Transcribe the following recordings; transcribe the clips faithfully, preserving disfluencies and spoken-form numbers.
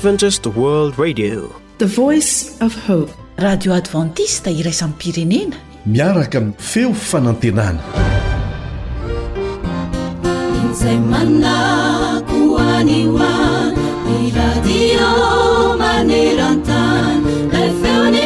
Adventist World Radio, the voice of hope. Radio Adventista iraisam-pirenena miaraka amin'ny feo fanantenana. Izay manakoaniwa ny radio maneran-tany ilay feony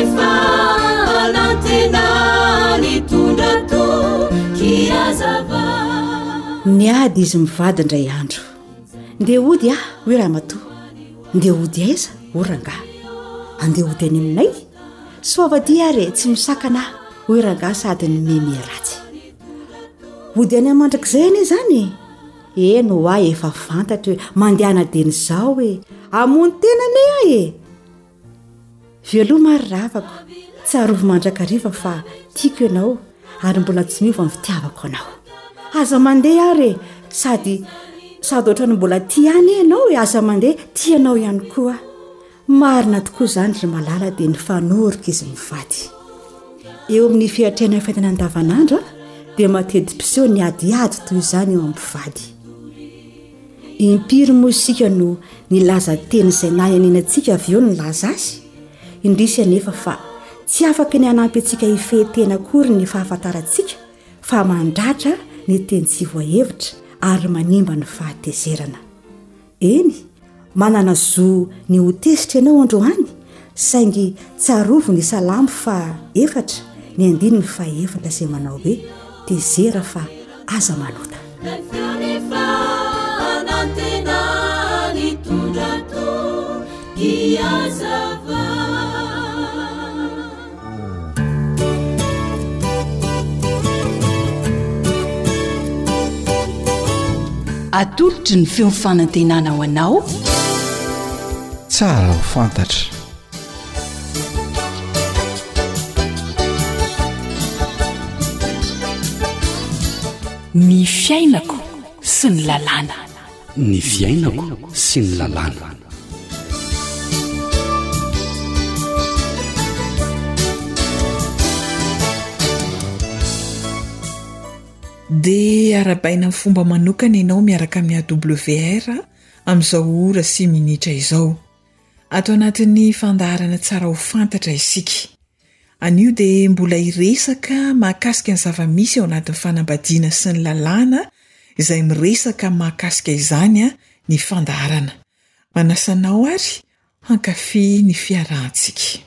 fanantenana nitondra tokiazava. Niady izy mivady indray andro, ndeha ody ah hoe ramatoa, ndeha ody aiza oranga, andeha ody any aminay soavadia ary tsy misakana hoe ranga sady ny meme ratsy. Ody any amandrakizay ane zany eno ah efa fantatra hoe mandehana deny zao hoe amony tenane ah e. Veloha mary ravako, tsy arovy mandrakariva fa tiako ianao ary mbola tsy miova amin'ny fitiavako anao. Aza mandeha ary sady sady ohatrany mbola tia any ianao e, aza mandeha tianao ihany koa. Marina tokoa zany ry malala dia ny fanorika izy mivady. Eo amin'ny fiatrena fentana andavanandro dia matedi-piseho ny adiady toy izany eo ampivady. Impiry mosika no nilaza teny izay nayaninantsika avy eo ny laza azy. Indrisy anefa fa tsy afaka ny hanampy antsika hifehetena akory ny fahafantarantsika fa mandratra ny teny tsy voahevitra ary manimba ny fahatezerana. Eny, manana zo ny hotesitra ianao androany, saingy tsarovo ny salamo fa efatra ny andiny ny fa efatra izay manao hoe tezera fa aza manota. atolotry ny feo fanantenana ho anao tsara ho fantatra. ny fiainako sy ny lalàna. ny fiainako sy ny lalàna. dia arabaina ny fomba manokana ianao miaraka amin'ny A W R amin'izao ora sy minitra izao. Ato anatin'ny fandaharana tsara ho fantatra isika. Anio dia mbola iresaka mahakasika ny zava-misy ao anatin'ny fanambadiana sy ny lalàna izay miresaka mahakasika izany ny fandaharana. Manasanao ary hankafy ny fiarahantsika.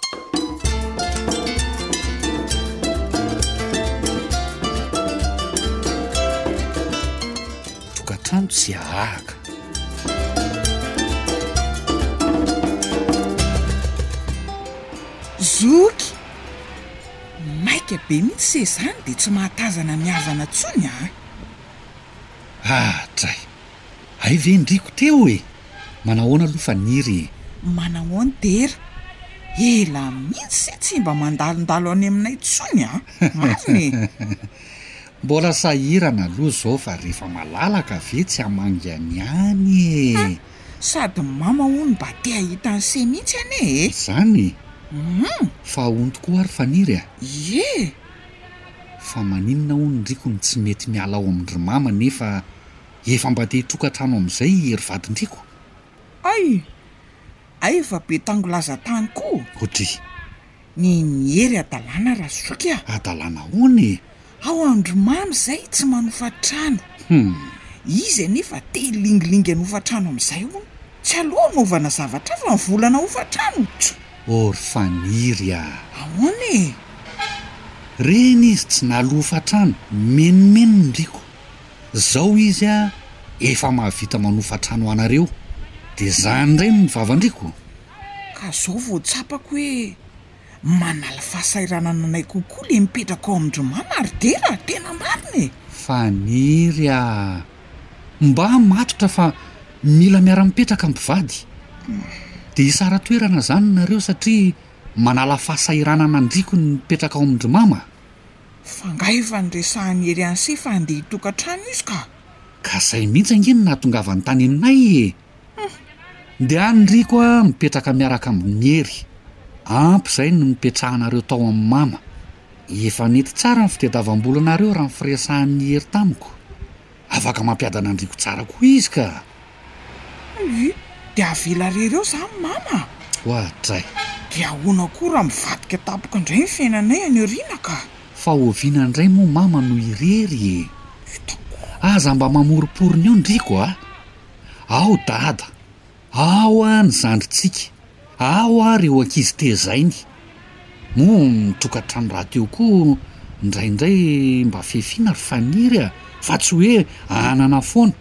Tokatrano tsy ahaka. Zoky maika be mihitsy se zany dia tsy mahatazana miavana tsony ah. Ah, tray. Ay ve ndriko teo e. Manahoana aloha faniry. Manahoana dera. Ela mihitsy tsy mba mandalondalo any aminay tsony ah. Mariny. Mbola sahirana aloha zao fa rehefa malalaka ve tsy hamangy any any e. Sady mama hono mba te ahita ny se mihitsy ane e. Zany Mm. fa hono tokoa ary faniry a. Ye. Fa maninona hono ndriko ny tsy mety miala ao amindry mama nefa efa mba te hitrokatrano amin'izay ery vadindriko. Ay. Ay efa be tangolaza tany koa. Otry. Ny miery adalàna raha zoky a. Adalàna hono e. Ao andromamy zay tsy manofatrano. Hmm. Izy anefa te lingilingy anofatrano amin'izay hono. Tsy aloha novana zavatra fa volana ofatrano. Or faniry a. Ahoana e? Reny izy tsy nalofatrano, menimeno ndriko. Zao izy a efa mahavita manofatrano anareo. Dia zany indray ny vavandriko. Ka zao vao tsapako hoe manala fahasairanana anay kokoa le mipetraka ao amindry mama ary dera tena marina e. Faniry a. Mba matotra fa mila miara-mipetraka ampivady. Hmm. Dia isara toerana zany nareo satria manala fahasairanana andriko ny mipetraka ao amindry mama. Fa nga efa nyresahany ery an'se fa andeha hitokatrano izy ka. Ka zay mihitsy angeny nahatongavany tany aminay e. Hmm. Dia andriko a mipetraka miaraka amin'ny ery. Ampy izay no mipetrahanareo tao amin'ny mama. Efa nety tsara ny fitadiavam-bolonareo raha ny firesahan'ny ery tamiko. Afaka mampiadana andriko tsara koa izy ka. dia avela rereo zany mama hoatray dia ahoana koa raha mivadika tapoka indray ny fiainanay any oriana ka fa oviana indray moa mama no irery aza mba mamoriporina eo ndriko a ao dada ao a ny zandritsika ao a reo ankizy tezainy moa mitokantrano raha teo koa indraindray mba fefina ry faniry a fa tsy hoe anana foana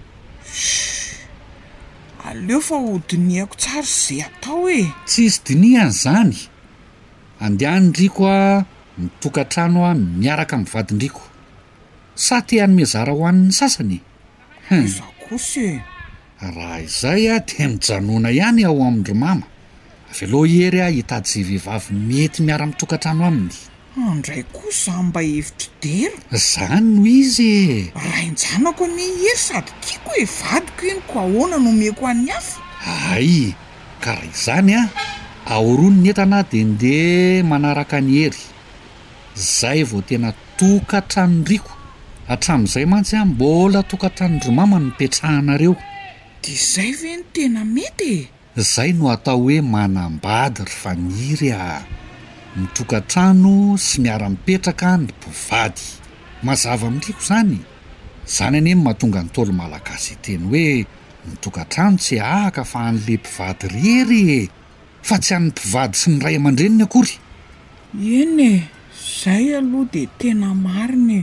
aleo fa ho diniako tsara zay atao e tsy isy diniany zany andehanindriko a mitokantrano a miaraka amin'ny vadindriko sa te hanome zara ho an'ny sasany za kosa raha izay a dia mijanona ihany ao amindry mama avy aloha hery a hitady zay vehivavy mety miara mitokantrano aminy andray kosa mba hevitra dero zany no izy raha injanako ny hery sady tiako e vadiko iny ko ahoana nomeko an'ny hafa ay ka raha izany a aorony ny entana dia ndeha manaraka ny hery zay vao tena tokantranondriko hatramin'izay mantsy a mbola tokantranondry mama ny mipetrahanareo dia izay ve ny tena mety e zay no atao hoe manambady ry faniry a mitokantrano sy miara-mipetraka ny mpivady mazava amindriko zany zany anie mahatonga ny tolo malagasy teny hoe mitokantrano tsy ahaka fa an'le mpivady rery fa tsy an'ny mpivady sy ny ray aman-dreniny akory eny e zay aloha dia tena mariny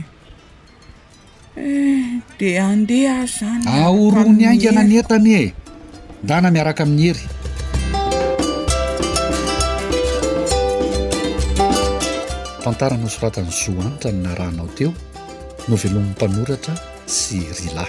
eh dia andeha zany aorony aingana ny entany e ndana miaraka amin'ny hery tantara nosoratany zoanitra ny narahanao teo novelomin'ny mpanoratra sy rila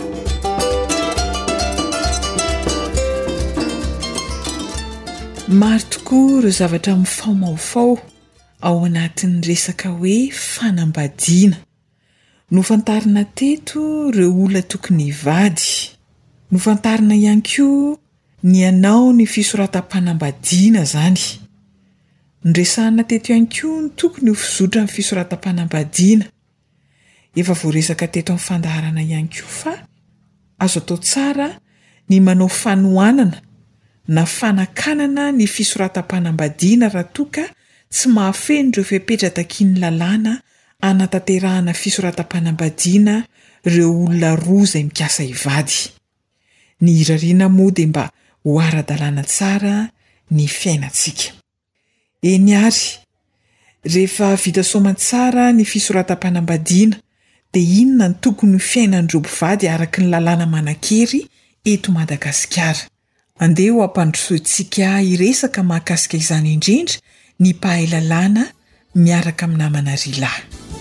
maro tokoa ireo zavatra mifaomaofao ao anatin'ny resaka hoe fanambadiana nofantarina teto ireo olona tokony hivady nofantarina ihany koa ny anao ny fisoratam-panambadiana zany nresahana teto ihany koa ny tokony ho fizotra amin'ny fisoratam-panambadiana efa voaresaka teto amin'ny fandaharana ihany koa fa azo atao tsara ny manao fanohanana na fanakanana ny fisoratam-panambadiana raha toka tsy mahafeny ireo fepetra takiany lalàna anatanterahana fisoratam-panambadiana ireo olona roa izay mikasa hivady ny irariana moa dia mba ho ara-dalàna tsara ny fiainantsika eny ary rehefa vita soamantsara ny fisoratam-panambadiana dia inona ny tokony ho fiainan'ireo mpivady araka ny lalàna manan-kery eto Madagasikara andeha ho ampandrosoantsika hiresaka mahakasika izany indrindra ny mpahay lalàna miaraka amin'ny namana rila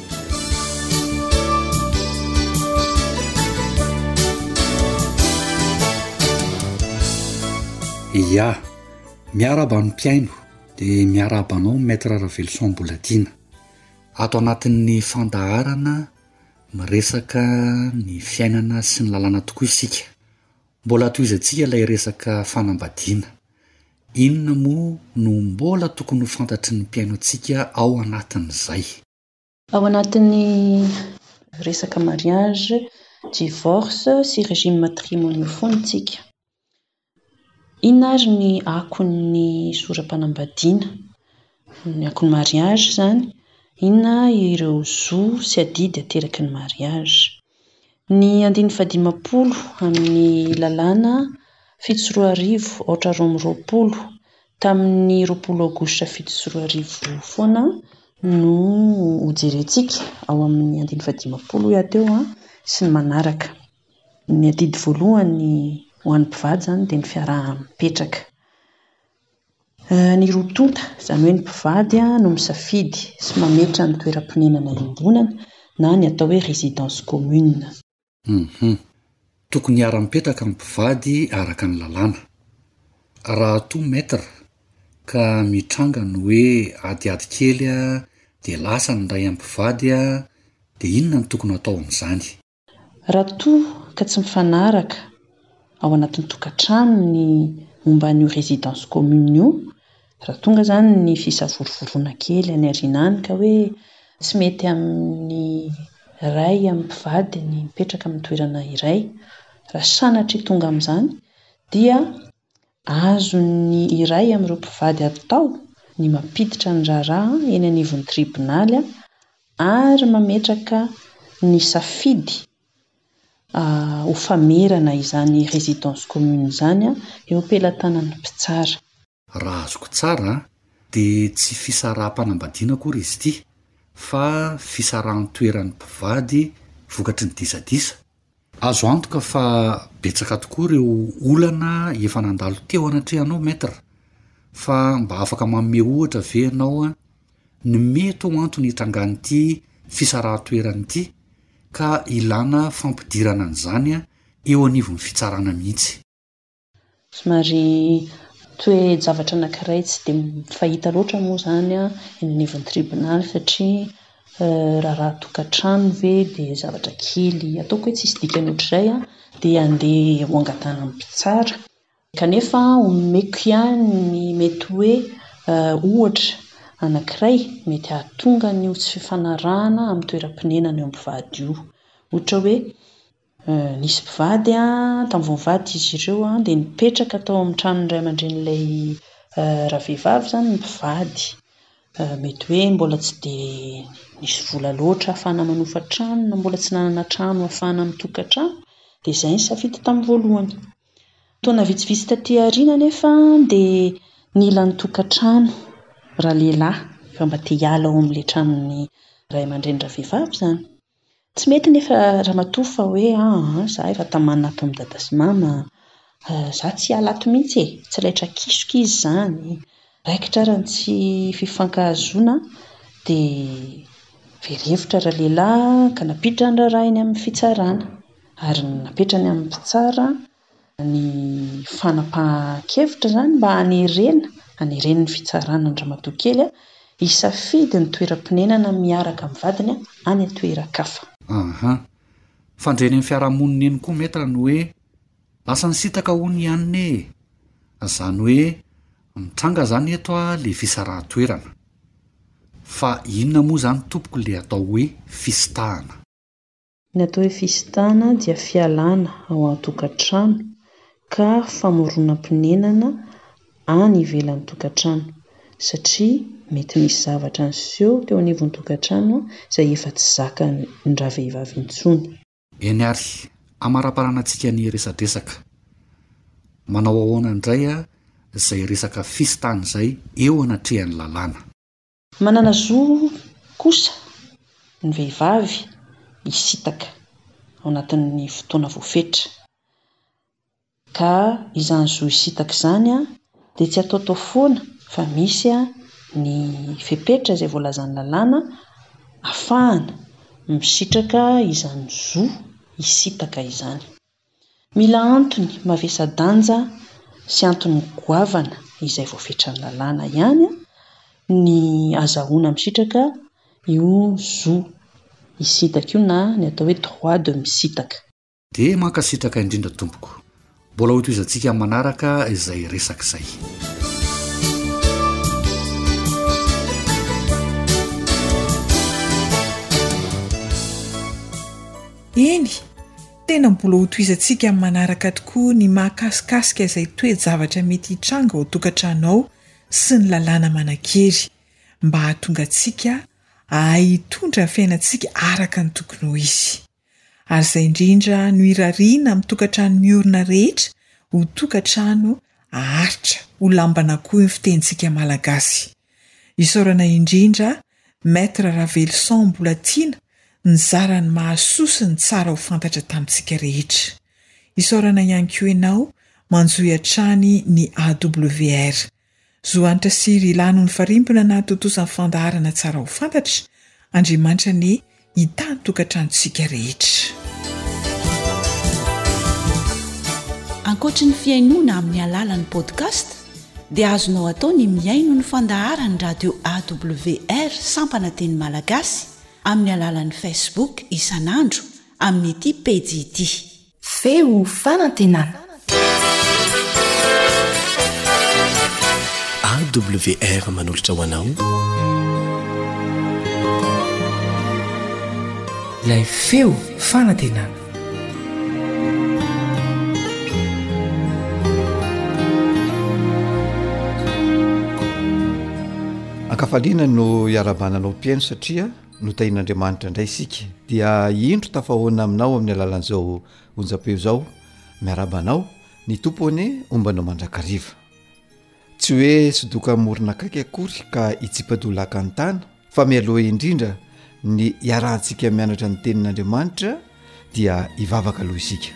ia miaraba ny mpiaino dia miarabanao maître Ravelson Boladina ato anatin'ny fandaharana miresaka ny fiainana sy ny lalàna tokoa isika mbola toizantsika ilay resaka fanambadiana inona moa no mbola tokony ho fantatry ny mpiaino antsika ao anatin'izay ao anatin'ny resaka mariage divorce sy régime matrimonial fontsika inona ary ny akon'ny soram-panambadiana ny akon'ny mariage zany inona ireo zo sy adidy ateraky ny mariage ny andiny fadimapolo amin'ny lalàna fito sy roa arivo aotra roa amby roapolo tamin'ny roapolo aogositra fito sy roa arivo foana no hojerentsika ao amin'ny andiny fadimapolo ia teo a sy ny manaraka ny adidy voalohany ho an'ny mpivady zany dia ny fiaraha-mipetraka ny rotonta izany hoe ny mpivady a no misafidy sy mametra ny toeram-ponenana iombonana na ny atao hoe résidence commune mhm tokony ara-mipetraka ny mpivady araka ny lalàna raha toa maître ka mitranga ny hoe adiady kely a dia lasa ny ray am-mpivady a dia inona ny tokony atao amin'izany raha toa ka tsy mifanaraka ao anatin'ny tokantrano ny momba ny résidence commune io raha tonga zany ny fisavorovoroana kely any arinany ka hoe tsy mety amin'ny ray amin'ny mpivady ny mipetraka amin'ny toerana iray raha sanatry tonga amin'izany dia azony iray amin'ireo mpivady atao ny mampiditra ny raharaha eny anivon'ny tribonaly ary mametraka ny safidy ho famerana izany résidence commune izany eo am-pelatanan'ny mpitsara. Raha azoko tsara dia tsy fisaraha-panambadiana akory izy ity fa fisarahan-toeran'ny mpivady vokatry ny disadisa. Azo antoka fa betsaka tokoa ireo olana efa nandalo teo anatrehanao maître, fa mba afaka manome ohatra ve ianao ny mety ho antony hitrangan'ity fisarahan-toerana ity ka ilana fampidirana an'izany eo anivon'ny fitsarana mihitsy. Somary toe-javatra anankiray tsy dia fahita loatra moa izany eny anivon'ny tribonaly satria raha raha tokantrano ve dia zavatra kely ataoko hoe tsisy dikany ohatr'izay dia andeha ho angatana amin'ny mpitsara, kanefa omeko ihany ny mety hoe ohatra anankiray mety hahatonga ny tsy fifanarahana amin'ny toeram-pinenana eo amin'ny mpivady io. Ohatra hoe nisy mpivady tamin'ny vao nivady izy ireo dia nipetraka tao amin'ny tranon'ny ray aman-dren'ilay ravehivavy izany ny mpivady, mety hoe mbola tsy dia nisy vola loatra ahafahana manofa trano na mbola tsy nanana trano ahafahana mitokan-trano dia izay ny safidy tamin'ny voalohany. Taona vitsivitsy taty aoriana nefa dia nila nitokan-trano raha lehilahy fa mba te hiala ao amin'ilay tranon'ny ray aman-dreny ravehivavy izany. Tsy mety nefa raha matoa fa hoe izaho efa tamanina ato amin'ny dada sy mama, izaho tsy hiala ato mihitsy e, tsy raitra kisoka izy izany, raikitra raha tsy fifankahazoana dia very hevitra raha lehilahy ka napiditra ny raharaha eny amin'ny fitsarana ary napetrany amin'ny mpitsara ny fanapahan-kevitra izany mba hanerena hanerena ny fitsarana ny ramatoa kely hisafidy ny toeram-pinenana miaraka amin'ny vadiny any an-toeran-kafa. Aha, fandreny amin'ny fiarahamonina eny koa maître ny hoe lasa nisitaka hono ihany e, izany hoe mitranga izany eto ilay fisarahan-toerana. Fa inona moa izany tompoko ilay atao hoe fisitahana? Ny atao hoe fisitahana dia fialana ao an-tokantrano ka famoronam-pinenana any ivelan'ny tokantrano satria mety misy zavatra niseho teo anivon'ny tokantrano izay efa tsy zakan'ny ravehivavy intsony. Eny ary, amara-parana antsika ny resadresaka. Manao ahoana indray izay resaka fisitahana izay eo anatrehan'ny lalàna. Manana zo kosa ny vehivavy hisitaka ao anatin'ny fotoana voafetra, ka izany zo hisitaka izany dia tsy atao tao foana fa misy ny fepetra izay voalazan'ny lalàna ahafahana misitraka izany zo hisitaka izany. Mila antony mavesa-danja sy antony goavana izay voafetra ny lalàna ihany ny azahoana misitraka io zo hisitaka io na ny atao hoe droit de misitaka. Dia mankasitraka indrindra tompoko. Mbola ho toizantsika manaraka izay resaka izay. Eny, tena mbola ho toizantsika manaraka tokoa ny mahakasikasika izay toe-javatra mety hitranga ao tokantranao sy ny lalàna manan-kery mba hahatonga antsika ahitondra ny fiainantsika araka ny tokony ho izy. Ary izay indrindra no irariana amin'ny tokantrano miorina rehetra ho tokantrano aharitra ho lambana koa ny fitentsika malagasy. Isaorana indrindra Maître Ravelson mbola tiana ny zarany mahasoso ny tsara ho fantatra tamintsika rehetra. Isaorana ihany koa ianao manjohy hatrany ny A W R. Zohanitra siry ilano ny farimpona na totosan'ny fandaharana tsara ho fantatra, Andriamanitra ny hitany tokantranontsika rehetra. Ankoatra ny fiainoana amin'ny alalan'ny podcast dia azonao atao ny miaino ny fandaharany radio A W R sampana teny malagasy amin'ny alalan'ny Facebook isanandro amin'ny ity pejy ity. Feo fanantenana. A W R manolotra ho anao ilay feo fanantenana. ankafaliana no iarabananao mpiaino satria no tahin'andriamanitra indray isika dia indro tafahoana aminao amin'ny alalan'izao onjam-peo zao miarabanao ny tompony ombanao mandrakariva tsy hoe sodoka morina akaiky akory ka hitsipadolaka ny tana fa mialoha indrindra ny iarahantsika mianatra ny tenin'andriamanitra dia hivavaka aloha isika.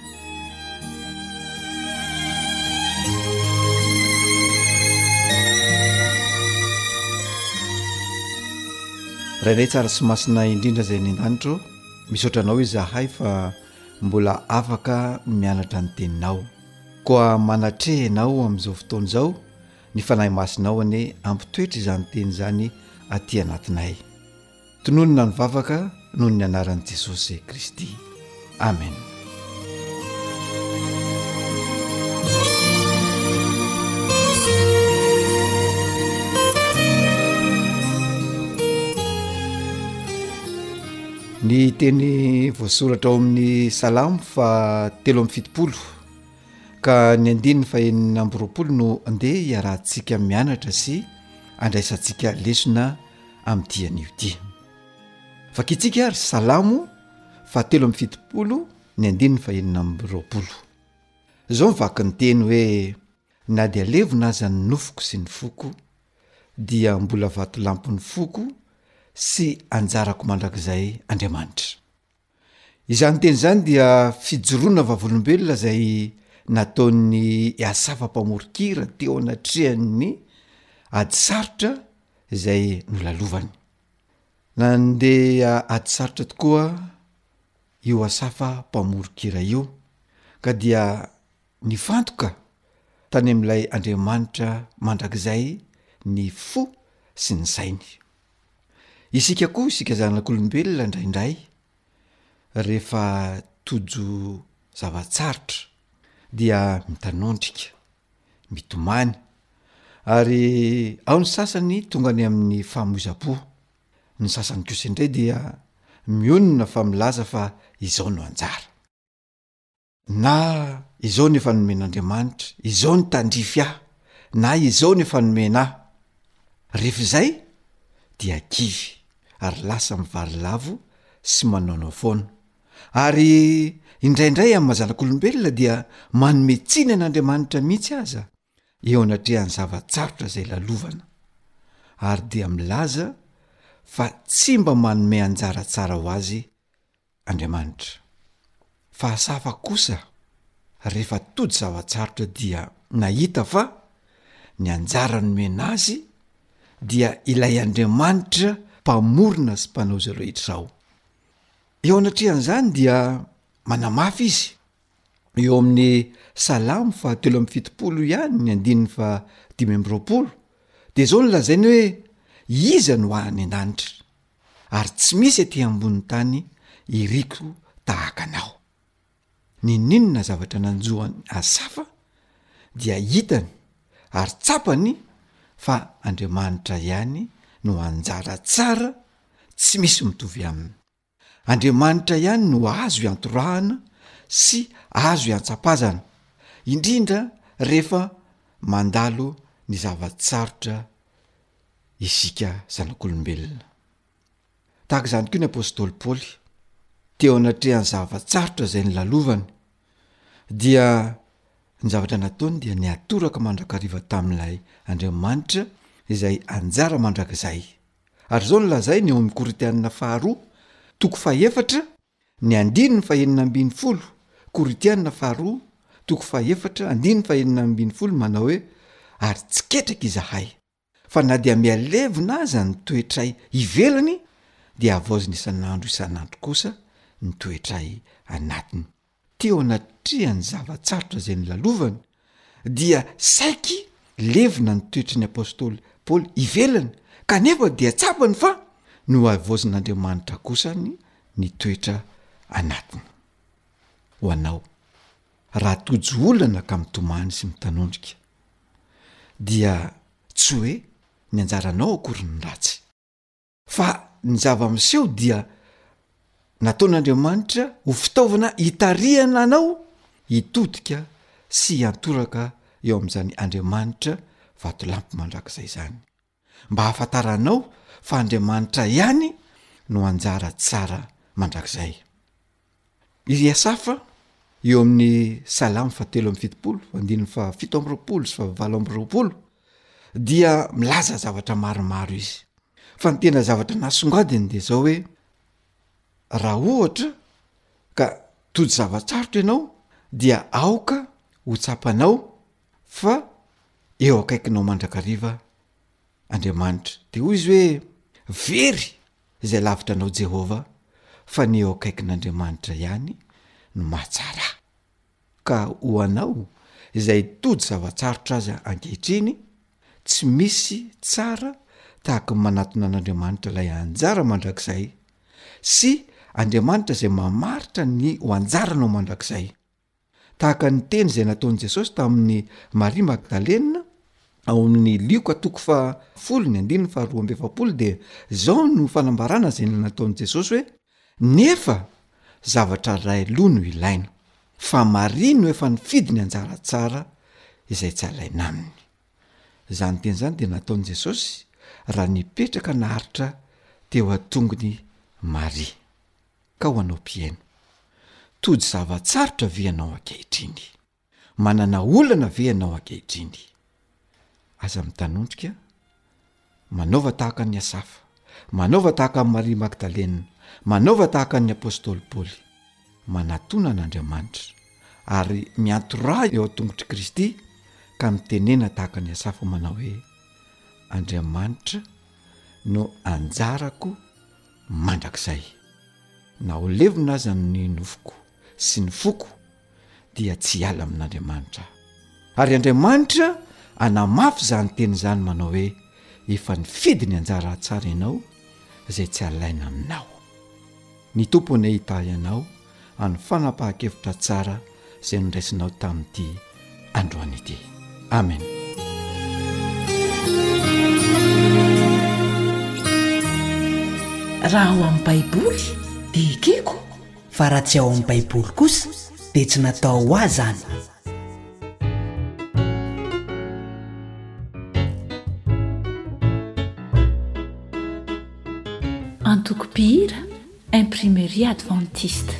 rainay tsara sy masina indrindra zay ny an-danitro misaotranao izahay fa mbola afaka mianatra ny teninao koa manatrehinao amin'izao fotoana izao ny fanahy masinao ane ampitoetra izany teny izany aty anatinay. Tononona ny vavaka noho ny anaran'i Jesosy Kristy. Amen. Ny teny voasoratra ao amin'ny salamo fa telo amby fitopolo ka ny andininy fa enina amby roapolo no andeha iarahantsika mianatra sy andraisantsika lesona amin'ity anio ity. Vakitsika ary salamo fa telo amby fitopolo ny andininy fa enina amby roapolo. Zao mivaky ny teny hoe na dia levona aza ny nofoko sy ny foko dia mbola vato lampy ny foko sy anjarako mandrakizay Andriamanitra. Izany teny izany dia fijoroana vavolombelona zay nataon'ny asava-pamorikira teo anatrehan'ny ady sarotra izay nolalovany. Nandeha ady sarotra tokoa io asava-pamorikira io ka dia nifantoka tany amin'ilay Andriamanitra mandrakizay ny fo sy ny sainy. Isika koa isika zanak'olombelona indraindray rehefa tojo zavatsarotra dia mitanondrika, mitomany ary ao ny sasany tonga ny amin'ny fahamoiza-po, ny sasany kosa indray dia mionona fa milaza fa izao no anjara na izao no efa nomen'Andriamanitra, izao ny tandrify ahy na izao no efa nomena ahy. Rehefa izay dia kivy ary lasa mivary lavo sy manaonao foana. Ary indraindray amin'ny mazanak'olombelona dia manome tsiny an'Andriamanitra mihitsy aza eo anatrehan'ny zavatsarotra izay lalovana ary dia milaza fa tsy mba manome anjara tsara ho azy Andriamanitra. Fa safa kosa rehefa tody zavatsarotra dia nahita fa ny anjara nomena azy dia ilay Andriamanitra mpamorona sy mpanao izay rehetra zao. Eo anatrehan'izany dia manamafy izy eo amin'ny salamo fa telo amby fitopolo ihany ny andininy fa dimy amby roapolo dia zao no lazainy hoe iza no any an-danitra ary tsy misy aty ambony tany iriko tahaka anao. Ninninona zavatra nanjoany asafa dia hitany ary tsapany fa Andriamanitra ihany no anjara tsara tsy misy mitovy aminy. Andriamanitra ihany no azo iantorahana sy azo iantsapazana indrindra rehefa mandalo ny zavatsarotra isika zanak'olombelona. Tahaka izany koa ny apôstôly Paoly teo anatrehan'ny zavatsarotra izay nilalovany dia ny zavatra nataony dia niatoraka mandrakariva tamin'ilay Andriamanitra izay anjara mandrakizay. Ary zao nolazay ny eo amin'ny Koritianina faharoa toko fahaefatra ny andininy fa enina ambin'ny folo. Koritianina faharoa toko fahaefatra andininy fa enina ambin'ny folo manao hoe ary tsy ketraka izahay fa na dia mialevina aza ny toetray ivelany dia avaoziny isan'andro isan'andro kosa ny toetray anatiny. Teo anatrehan'ny zavatsarotra izay nilalovany dia saiky levina ny toetry ny apôstôly Paoly ivelany kanefa dia tsapany fa no avaozin'Andriamanitra kosa ny ny toetra anatiny. Ho anao raha tojo olana ka mitomany sy mitanondrika dia tsy hoe ny anjaranao akory ny ratsy fa ny zava-miseho dia nataon'Andriamanitra ho fitaovana hitarihana anao hitodika sy hiantoraka eo amin'izany Andriamanitra vato lampy mandrakizay izany. mba hafantaranao fa andriamanitra ihany no anjara tsara mandrakizay. Izy Asafa eo amin'ny salamy fatelo amby fitopolo andininy fa fito amby roapolo sy fa valo amby roapolo dia milaza zavatra maromaro izy. Fa ny tena zavatra nasongadiny dia zao hoe raha ohatra ka tody zavatsarotra ianao dia aoka ho tsapanao fa eo akaikinao mandrakariva Andriamanitra. De hoy izy hoe very izay lavitra anao Jehova fa ny eo akaikin'Andriamanitra ihany no mahatsara. Ka ho anao izay tody zavatsarotra aza ankehitriny tsy misy tsara tahaka manatona an'Andriamanitra ilay anjara mandrakizay sy Andriamanitra izay mamaritra ny ho anjaranao mandrakizay. Tahaka ny teny izay nataon'i Jesosy tamin'ny Maria Magdalena ao amin'ny lioka toko fa folo ny andininy fa roa amby efapolo dia zao no fanambarana izay nataon'i Jesosy hoe nefa zavatra ray loha no ilaina fa Maria no efa nifidy ny anjara tsara izay tsy alaina aminy. Zany teny zany dia nataon'i Jesosy raha nipetraka naharitra teo atongony Maria. Ka ho anao mpiaino, tody zavatsarotra ve ianao ankehitriny? Manana olana ve ianao ankehitriny? Aza mitanondrika, manaova tahaka ny Asafa, manaova tahaka amin'ny Maria Magdalena, manaova tahaka ny apôstôly Paoly, manatona an'Andriamanitra ary miantora eo an-tongotry Kristy ka mitenena tahaka ny Asafa manao hoe Andriamanitra no anjarako mandrakizay. Na ho levina aza ny nofoko sy ny foko dia tsy ala amin'Andriamanitra. Ary Andriamanitra anamafy zany teny zany manao hoe efa nifidy ny anjara tsara ianao izay tsy alaina aminao. Ny tompony hita ianao any fanapahan-kevitra tsara izay niraisinao tamin'ity androany ity. Amen. Raha ao amin'ny Baiboly dia ekeko, fa raha tsy ao amin'ny Baiboly kosa dia tsy natao ho azy zany. Antoko-pihira, imprimerie adventiste.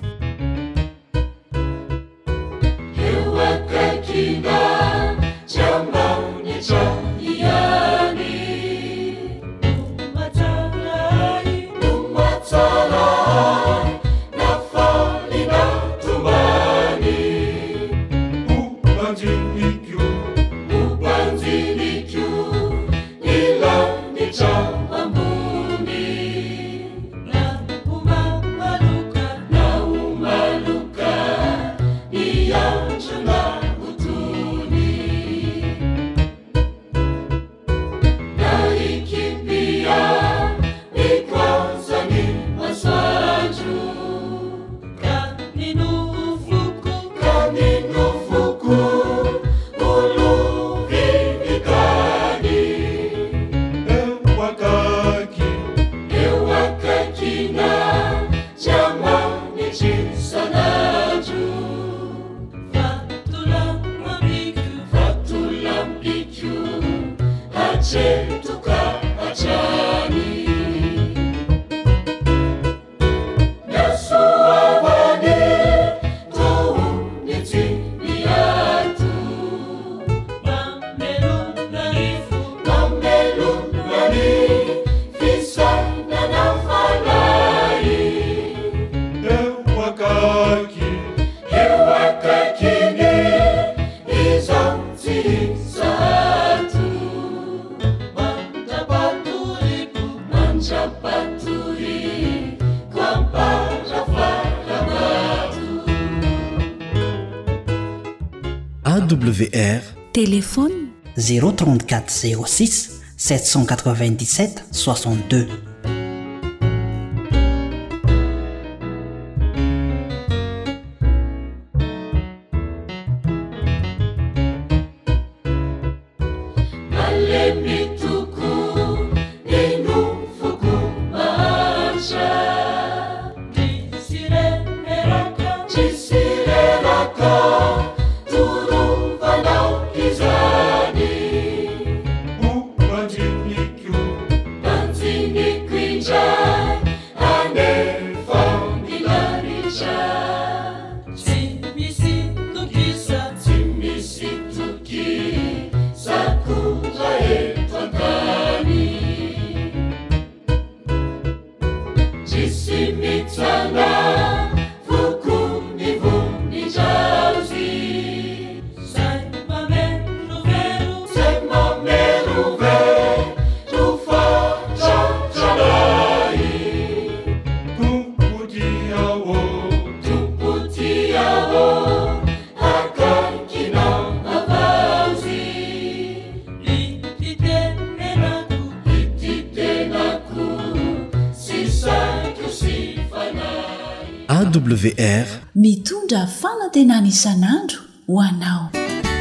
A W R Téléphone zéro trente-quatre zéro six sept cent quatre-vingt-dix-sept soixante-deux. Thank you. A W R mitondra fanantenana isan'andro ho anao.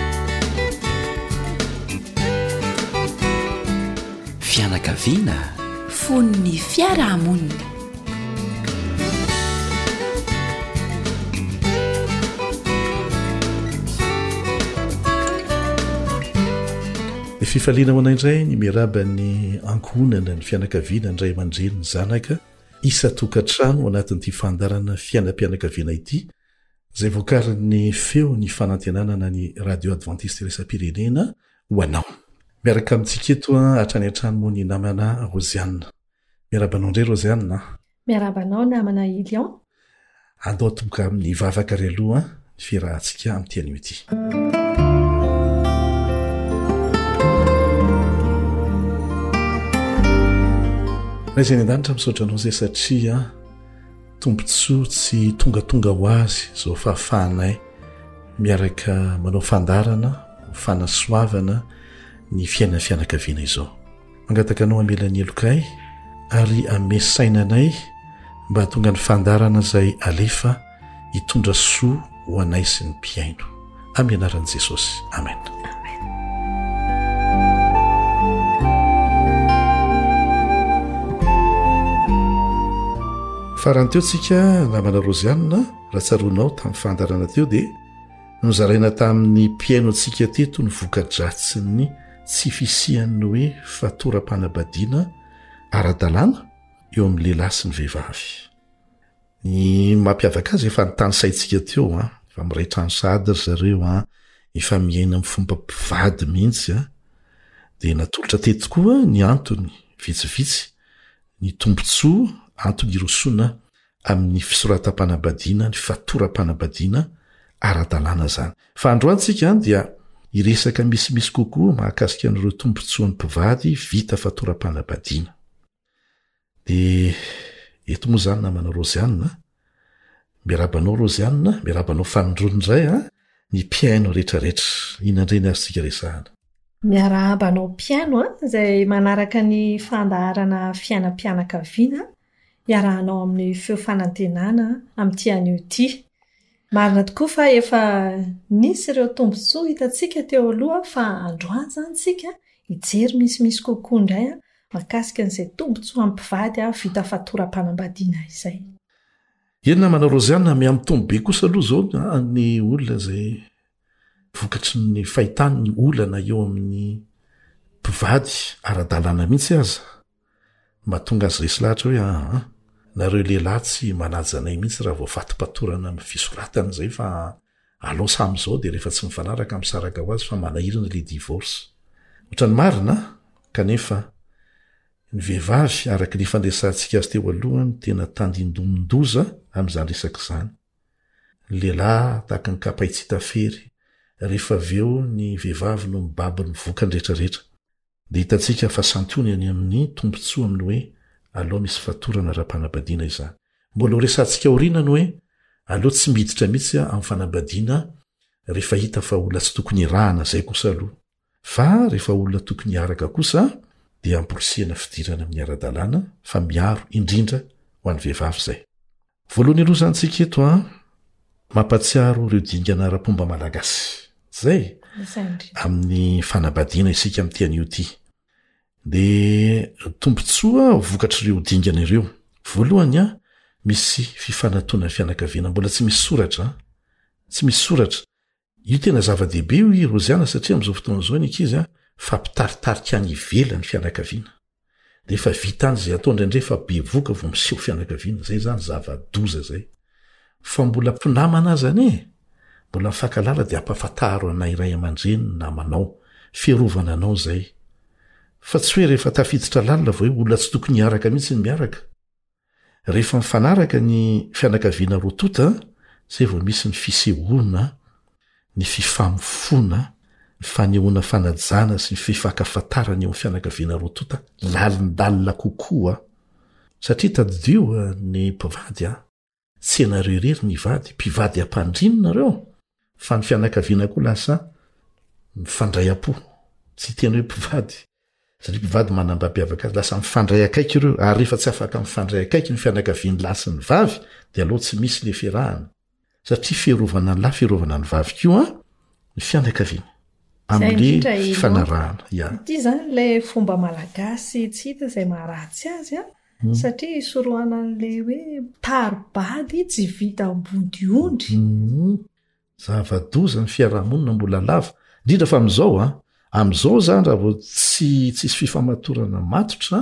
Fianakaviana fonony fiarahamonina. ny fifaliana ho anaindray ny miraba ny ankonana ny fianakaviana ndray aman-dreny ny zanaka isa-tokantrano anatin'ity fandarana fiainam-pianakaviana ity izay voakariny feo ny fanantenanana ny radio adventiste resam-pirenena ho anao. Miaraka amintsika eto hatrany an-trano moa ny namana Rosiane. Miarabanao indray Rosiane. Miarabanao namana Ilion. Andao toboka amin'ny vavaka ry aloha ny fiarahantsika amin'ity anio ity. Raha izay ny an-danitra misaotra anao izay satria tombontsoa tsy tongatonga ho azy izao fahafahanay miaraka manao fandarana, fanasoavana ny fiainana fianakaviana izao. Mangataka anao amelany elokay ary amesainanay mba tonga ny fandarana izay alefa hitondra soa ho anay sy ny mpiaino. Amin'ny anaran'i Jesosy. Amen. Farany teo tsika namana Rosiane, raha tsaronao tamin'ny fandarana teo dia nozaraina tamin'ny mpiaino antsika teto ny voka-dratsiny tsy fisian'ny hoe fatoram-panambadiana ara-dalàna eo amin'ny lehilahy sy ny vehivavy. Ny mampiavaka azy efa nitany saintsika teo a, efa miray trano sady ry zareo a, efa miaina amin'ny fomba mpivady mihitsy a, dia natolotra teto koa ny antony vitsivitsy, ny tombontsoa antony irosona amin'ny fisoratam-panambadiana, ny fatoram-panambadiana ara-dalàna zany. Fa androantsika dia iresaka misimisy kokoa mahakasika an'ireo tombontsoan'ny mpivady vita fatoram-panambadiana. Dia eto moa zany namana Rosiane, miarabanao Rosiane, miarabanao fanondrony indray a, ny mpiaino rehetrarehetra. Inandray ny azontsika resahana? Miarabanao mpiaino a, izay manaraka ny fandaharana fiainam-pianakaviana, iarahanao amin'ny feo fanantenana amin'ity anio ity. Marina tokoa fa efa nisy ireo tombontsoa hitantsika teo aloha fa androany zany tsika hijery misimisy kokoa indray a mahakasika an'izay tombontsoa ampivady a vita fatoram-panambadiana izay. Eny namana Rosiane, miamin'ny tombo be kosa aloha zao ny olona izay vokatry ny fahitany ny olana eo amin'ny mpivady ara-dalàna mihitsy aza. Mahatonga azy resy lahatra hoe ah nareo lehilahy tsy manajanay mihitsy raha vao fatipatorana amin'ny fisoratana izay fa alao samy izao dia rehefa tsy mifanaraka misaraka ho azy fa manahirana le divorce. Ohatrany marina kanefa ny vehivavy araka ny fandraisantsika azy teo alohany tena tandindomindoza amin'izany resaka izany. Ny lehilahy tahaka ny kapaitsitafery, rehefa aveo ny vehivavy no mibaby ny vokany rehetrarehetra. Dia hitantsika fa santony any amin'ny tombontsoa amin'ny hoe alao misy fatorana ra-panambadiana izany. Mbola ho resantsika orinany hoe alao tsy miditra mihitsy amin'ny fanambadiana rehefa hita fa olona tsy tokony irahana zay kosa aloha. Fa rehefa olona tokony hiaraka kosa dia amporisihana fidirana amin'ny ara-dalàna fa miaro indrindra ho an'ny vehivavy izay. Voalohany aloha zany tsika eto a mampatsiaro ireo dingana ara-pomba malagasy. Zay amin'ny fanambadiana isika amin'ity anio ity. Dia tombontsoa vokatr'ireo dingana ireo. Voalohany a misy fifanatoana fianakaviana, mbola tsy misy soratra, tsy misy soratra. Io tena zava-dehibe io i Rosiane satria amin'izao fotoana izao ny ankizy a fampitaritarika any ivelany fianakaviana. Dia efa vita an'izay atao indraindray fa be voka vao miseho fianakaviana, zay zany zava-doza zay. Fa mbola mpinamana azy ane, mbola mifankalala dia ampafantaro anay iray aman-dreny namanao, fiarovana anao zay. Fa tsy hoe rehefa tafiditra lalina vao hoe olona tsy tokony hiaraka mihitsy ny miaraka. rehefa mifanaraka ny fianakaviana rotota zay vao misy ny fisehoana ny fifamofona ny fanehoana fanajana sy ny fifakafatarana eo ny fianakaviana rotota lalindalina kokoa satria tadidio ny mpivady a tsy anareo irery ny vady mpivady ampandrinonareo fa ny fianakaviana koa lasa mifandray am-po tsy tianareo mpivady satria mpivady manambampiavaka azy lasa mifandray akaiky ireo ary rehefa tsy afaka mifandray akaiky ny fianakaviany lasa ny vavy dia aloha tsy misy le fiarahana satria fiarovana ny lahy fiarovana ny vavy koa ny fianakaviana amin'le fifanarahana ya ity zany le fomba malagasy tsy hita izay maharatsy azy a mm. satria isorohana an'le hoe tarobady tsy vita ambondiondry mm. zava-doza ny fiarahamonina mbola lava indrindra fa amin'izao a amin'izao zany raha vao tsy tsisy fifamatorana matotra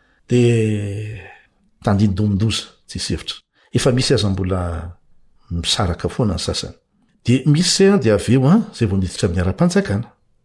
dia tandindomondoza tsisy hevitra efa misy aza mbola misaraka foana ny sasany dia misy a dia aveo a zay vao niditra amin'ny ara-panjakana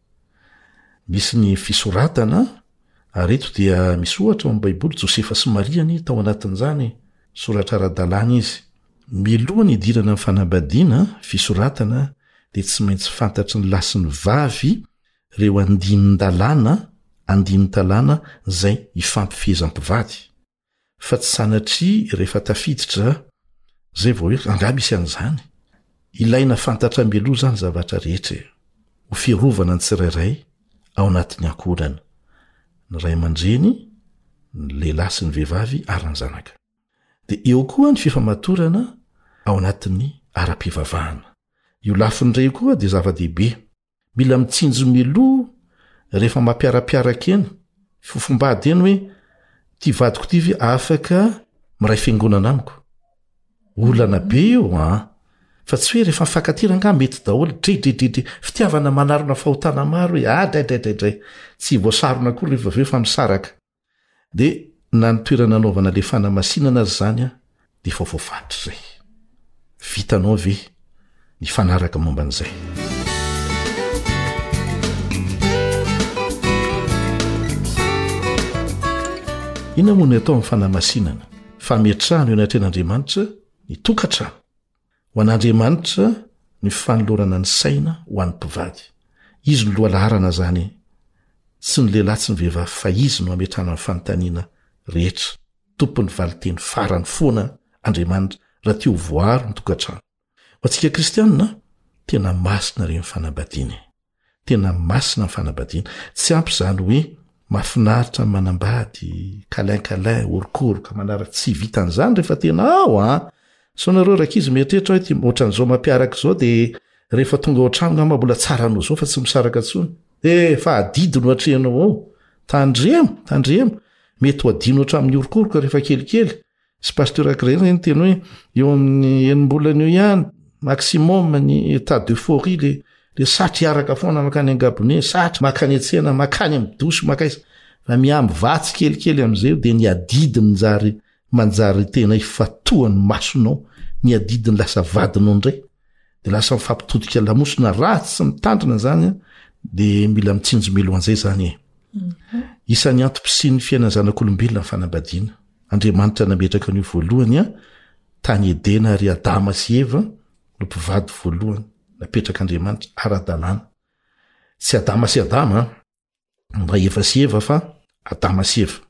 misy ny fisoratana ary eto dia misy ohatra ao amin'ny baiboly Josefa sy Mariany tao anatin'izany soratra ara-dalàna izy miloha ny idirana amin'ny fanambadiana fisoratana dia tsy maintsy fantatry ny lasy ny vavy reo andinin-dalàna andinin-talàna zay hifampifehezam-pivady fa tsy sanatria rehefa tafiditra zay vao hoe angah misy an'izany ilaina fantatra mialoha zany zavatra rehetra ho fiarovana ny tsirairay ao anatin'ny ankorana ny ray aman-dreny ny lehilahy sy ny vehivavy ary ny zanaka dia eo koa ny fifamatorana ao anatin'ny ara-pivavahana io lafindray koa dia zava-dehibe mila mitsinjo mialoha rehefa mampiara-piaraka eny fofombady eny hoe ty vadiko ty ve afaka miray fiangonana amiko olana be io a fa tsy hoe rehefa mifankatiranga mety daholo dredredredre fitiavana manarona fahotana maro hoe adraidraidraidray tsy voasarona koa rehefa aveo fa misaraka dia na nitoerana anaovana le fanamasinana azy zany a dia efa voafatry zay vitanao ve ny fanaraka momba an'izay ina moa ny atao amin'ny fanamasinana fametrahana eo anatren'Andriamanitra ny tokantrano ho an'Andriamanitra ny fanolorana ny saina ho an'ny mpivady izy no loha laharana zany tsy ny lehilahy tsy ny vehivavy fa izy no ametrahana ny fanontaniana rehetra tompony valiteny farany foana Andriamanitra raha teo voaro ny tokantrano ho antsika kristianina tena masina reny fanambadiana tena masina ny fanambadiana tsy ampy zany hoe mafinaritra manambady kalain-kalain orokoroka manaraka tsy vitan'izany rehefa tena ao a so nareo rakizy mieritreritra hoe ty ohatran'izao mampiaraka izao dia rehefa tonga ao an-trano ngamba mbola tsara anao zao fa tsy misaraka tsony e fa adidino atrehanao ao tandremo tandremo mety ho adino hatramin'ny orokoroka rehefa kelikely sy pasteur ankiray zany teny hoe eo amin'ny enim-bolana eo ihany maximum ny état d'euphorie le le satry araka foana makany angabone satry makany atsena makany amin'ny dosy makaiza fa miamby vatsy kelikely amin'izay dia ny adidiny njary manjary tena ifatohany masonao ny adidiny lasa vadinao indray dia lasa mifampitodika lamosina ratsy sy mitandrina zany dia mila mitsinjo melo an'izay zany e isan'ny antom-pisin'ny fiainana zanak'olombelona ny fanambadiana Andriamanitra nametraka an'io voalohany a tany Edena ary Adama sy Eva no mpivady voalohany napetrak'Andriamanitra ara-dalàna tsy Adama sy Adama mba Eva sy Eva fa Adama sy Eva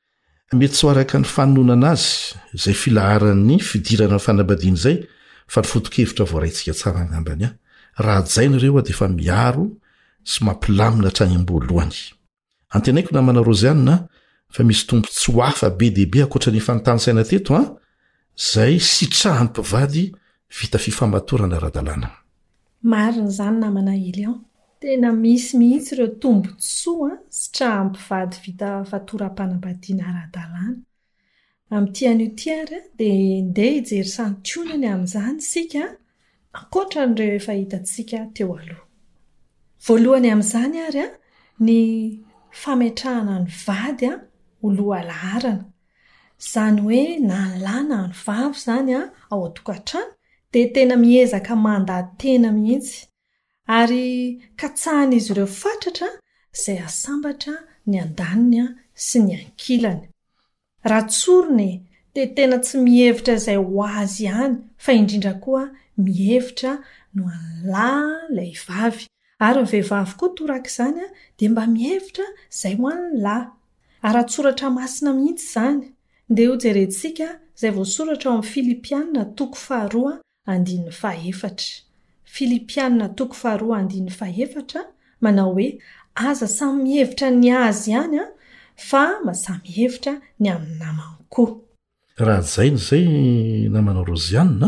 mety tsy araka ny fanonana azy izay filaharan'ny fidirana ny fanambadiana izay fa ny foto-kevitra voaraintsika tsara angambany a raha jaina ireo a dia efa miaro sy mampilamina hatrany am-boalohany antenaiko namana Roziana fa misy tombo tsy ho hafa be dehibe ankoatra ny fanontany-saina teto a zay sitrahan'ny mpivady vita fifamatorana ara-dalàna marina zany namana Elion tena misy mihitsy ireo tombo tsoa sitrahan'ny mpivady vita fatoram-panambadiana ara-dalàna amin'ity an'io ary dia ndeha hijery santionany amin'izany sika ankoatra n'ireo efa hitantsika teo aloha voalohany amin'izany ary a ny fametrahana ny vady a ho loha laharana zany hoe na ny lahy na ny vavy zany a ao an-tokantrano dia tena miezaka mandan-tena mihitsy ary katsahan'izy ireo fatratra izay asambatra ny andaniny sy ny ankilany raha tsorony de tena tsy mihevitra izay ho azy ihany fa indrindra koa mihevitra no an'lahy lay vavy ary ny vehivavy koa toraka izany a dia mba mihevitra izay ho an'ny lahy ara-tsoratra masina mihitsy izany dia ho jerentsika izay voasoratra ao amin'ny Filipianina toko faharoa andininy fahaefatra Filipianina toko faharoa andininy fahaefatra manao hoe aza samy mihevitra ny azy ihany a fa masamy hevitra ny amin'ny namany koa. Raha zainy zay namanao Rozianina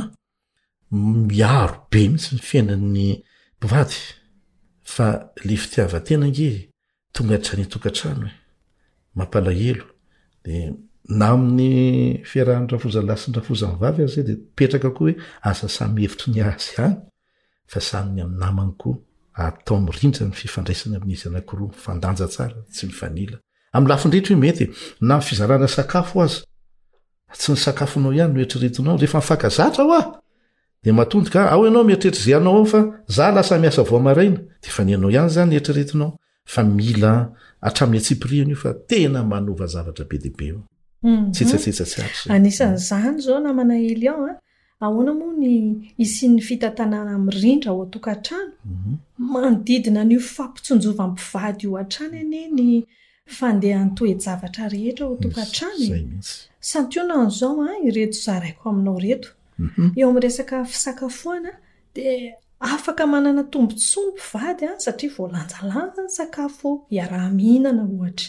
miaro be mihitsy ny fiainan'ny mpivady fa le fitiavan-tena nge tonga hatrany tokantrano e mampalahelo dia na amin'ny fiarahan'ny rafozalahy sy ny rafozan'ny vavy azy dia petraka koa hoe asa samy hevitry ny azy ihany fa samy amin'ny namany koa atao mirindra ny fifandraisana amin'izy anankiroa fandanja tsara tsy mifanila amin'ny lafindrehetra hoe mety na fizarana sakafo azy tsy ny sakafonao ihany no eritreretinao rehefa mifakazatra ho ah dia matondy ka ao ianao mieritreritra izay anao ao fa za lasa miasa voamaraina dia fa ny anao ihany zany eritreretinao fa mila hatramin'ny atsipriana io fa tena manova zavatra be dia be io tsitsatsetsa tsy ary anisan'izany zao namana Elion a ahoana moa ny isian'ny fitantanana mirindra ao an-tokantrano manodidina n'io fampitsonjovan'mpivady io hatrany anie ny fandehan'ny toe-javatra rehetra ao an-tokantrano santionana an'izao a ireto zaraiko aminao reto eo amin'ny resaka fisakafoana dia afaka manana tombontsoa ny mpivady a satria voalanjalanja ny sakafo iaraha-mihinana ohatra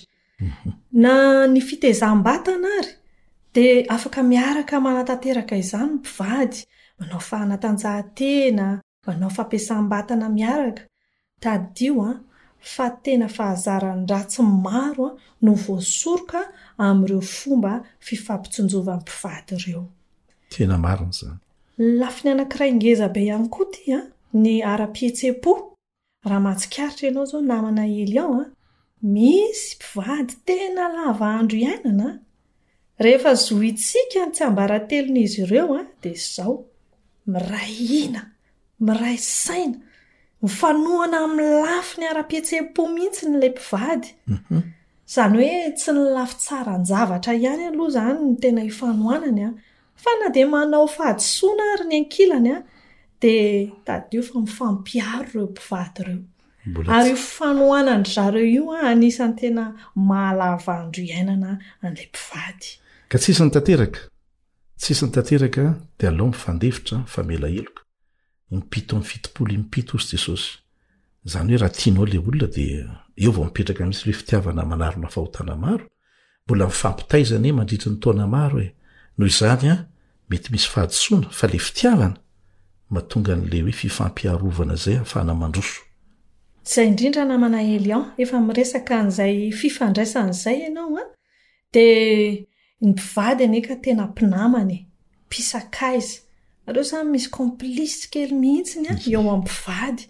na ny fitezam-batana ary dia afaka miaraka manatanteraka izany ny mpivady manao fanatanjahantena manao fampiasam-batana miaraka tadio a fa tena fahazarany ratsy maro a no voasoroka amin'ireo fomba fifampitsonjovan'ny mpivady ireo. Tena marina zany. Lafiny anankiray ngeza be ihany koa ty a ny ara-pihetsepo raha mahatsikaritra ianao zao namana Elion a misy mpivady tena lava andro iainana rehefa zohitsika ny tsy ambaratelon'izy ireo a dia izao miray hina miray saina mifanohana amin'ny lafiny ara-pihetsepo mihitsy ny lay mpivady izany hoe tsy ny lafy tsara ny zavatra ihany aloha zany ny tena hifanohanany a fa na dia manao fahadisoana ary ny ankilany a dia tadio fa mifampiaro ireo mpivady ireo ary io fifanohanany zareo io a anisan'ny tena mahalava andro iainana an'ilay mpivady ka tsisy ny tanteraka tsisy ny tanteraka dia alao mifandefitra famela heloka impito amin'ny fitopolo impito hozy Jesosy izany hoe raha tianao ilay olona dia eo vao mipetraka misy ilay fitiavana manarona fahotana maro mbola mifampitaizana mandritra ny taona maro e noho izany a mety misy fahadisoana fa ilay fitiavana mahatonga an'ilay hoe fifampiarovana izay ahafahana mandroso. Izay indrindra namana Elion efa miresaka an'izay fifandraisan'izay ianao a dia ny mpivady aneka tena mpinamany mpisakaizy areo zany misy complice kely mihitsiny a eo amin'ny mpivady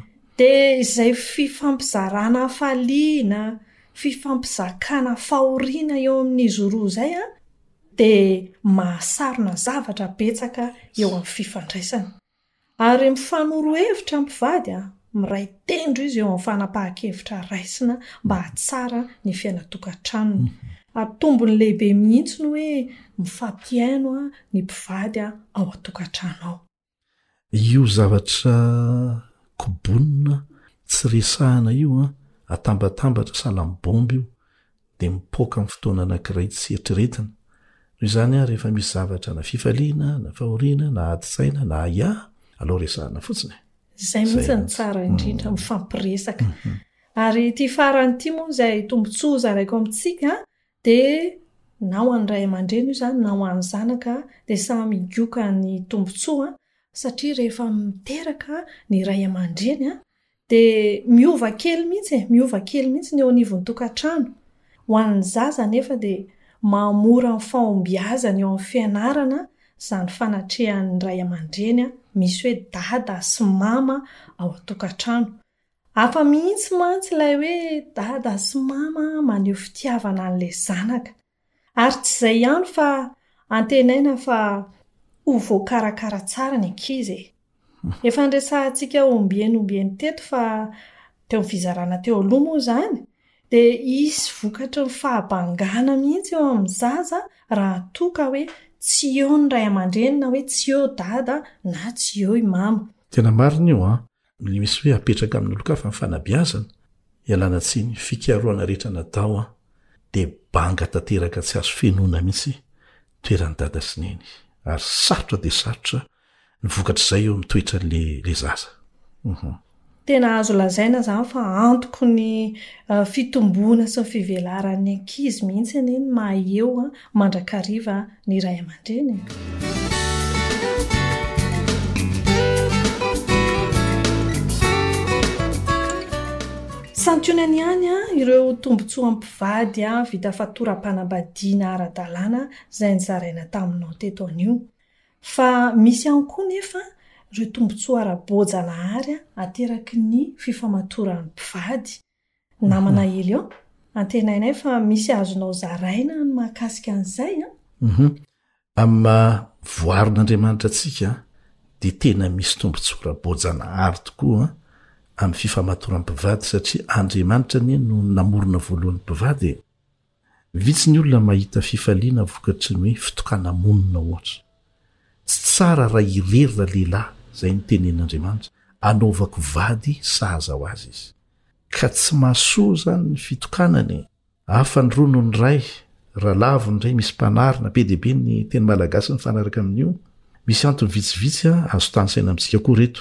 dia izay fifampizarana hafaliana fifampizakana fahoriana eo amin'izy roa izay a dia mahasarona zavatra betsaka eo amin'ny fifandraisana ary mifanoro-hevitra mpivady a miray tendro izy eo amin'ny fanapahan-kevitra raisina mba hatsara ny fiainatokantrano atombony lehibe mihitsy no hoe mifampiaino a ny mpivady a ao an-tokantrano ao. Io zavatra kobonina tsy resahana io a atambatambatra salam-bomby io dia mipoaka amin'ny fotoana anankiray tsy eritreretina noho izany a rehefa misy zavatra na fifaliana na fahoriana na adi-tsaina na ia alao resahana fotsiny izay mihitsy ny tsara indrindra mifampiresaka ary ty farany ty moa izay tombontsoa zaraiko amintsika dia na ho an'ny ray aman-dreny io zany na ho an'ny zanaka dia samy migioka ny tombontsoa satria rehefa miteraka ny ray aman-dreny a dia miova kely mihitsy miova kely mihitsy ny eo anivon'ny tokantrano ho an'ny zaza nefa dia mamora ny fahombiazana eo amin'ny fianarana izany fanatrehan'ny ray aman-dreny a misy hoe dada sy mama ao an-tokantrano hafa mihitsy mantsy ilay hoe dada sy mama maneho fitiavana an'ilay zanaka ary tsy izay ihany fa antenaina fa ho voakarakara tsara ny ankizy efa andresantsika ombieny ombieny teto fa teo ny fizarana teo aloha moa izany dia isy vokatra ny fahabangana mihitsy eo amin'ny zaza raha toka hoe tsy eo ny ray aman-dreny na hoe tsy eo dada na tsy eo i mama. Tena marina io a ny misy hoe apetraka amin'ny olo-kafa ny fanabiazana ialana tsiny fikaroana rehetra natao a dia banga tanteraka tsy azo fenona mihitsy toerany dada sy neny ary sarotra dia sarotra ny vokatra izay eo amin'ny toetra le le zaza. Mhm. Tena azo lazaina zany fa antoko ny uh, fitomboana sy ny fivelaran'ny ankizy mihitsy eny ny mahaeo a mandrakariva ny ray aman-dreny. Santionany ihany a ireo tombontsoa ampivady a vita fatoram-panambadiana ara-dalàna izay nizaraina taminao teto anio. Fa misy ihany koa nefa ireo tombontsoa ara-boajanahary ateraky ny fifamatoran'ny mpivady. Namana hely eo antenainay fa misy azonao zaraina ny mahakasika an'izay a. Mhm. Amin'ny voarin'Andriamanitra antsika dia tena misy tombontsoa ara-boajanahary tokoa amin'ny fifamatoran'ny mpivady satria Andriamanitra ny no namorona voalohan'ny mpivady. Vitsy ny olona mahita fifaliana vokatry ny hoe fitokana monina ohatra. Tsy tsara raha irerina lehilahy izay ny tenen'Andriamanitra anaovako vady sahaza ho azy izy. Ka tsy mahasoa zany ny fitokanany. Hafa ny rono ny ray, raha lavo ny ray misy mpanarina be dia be ny teny malagasy ny fanaraka amin'io. Misy antony vitsivitsy azo tanysaina amintsika koa reto.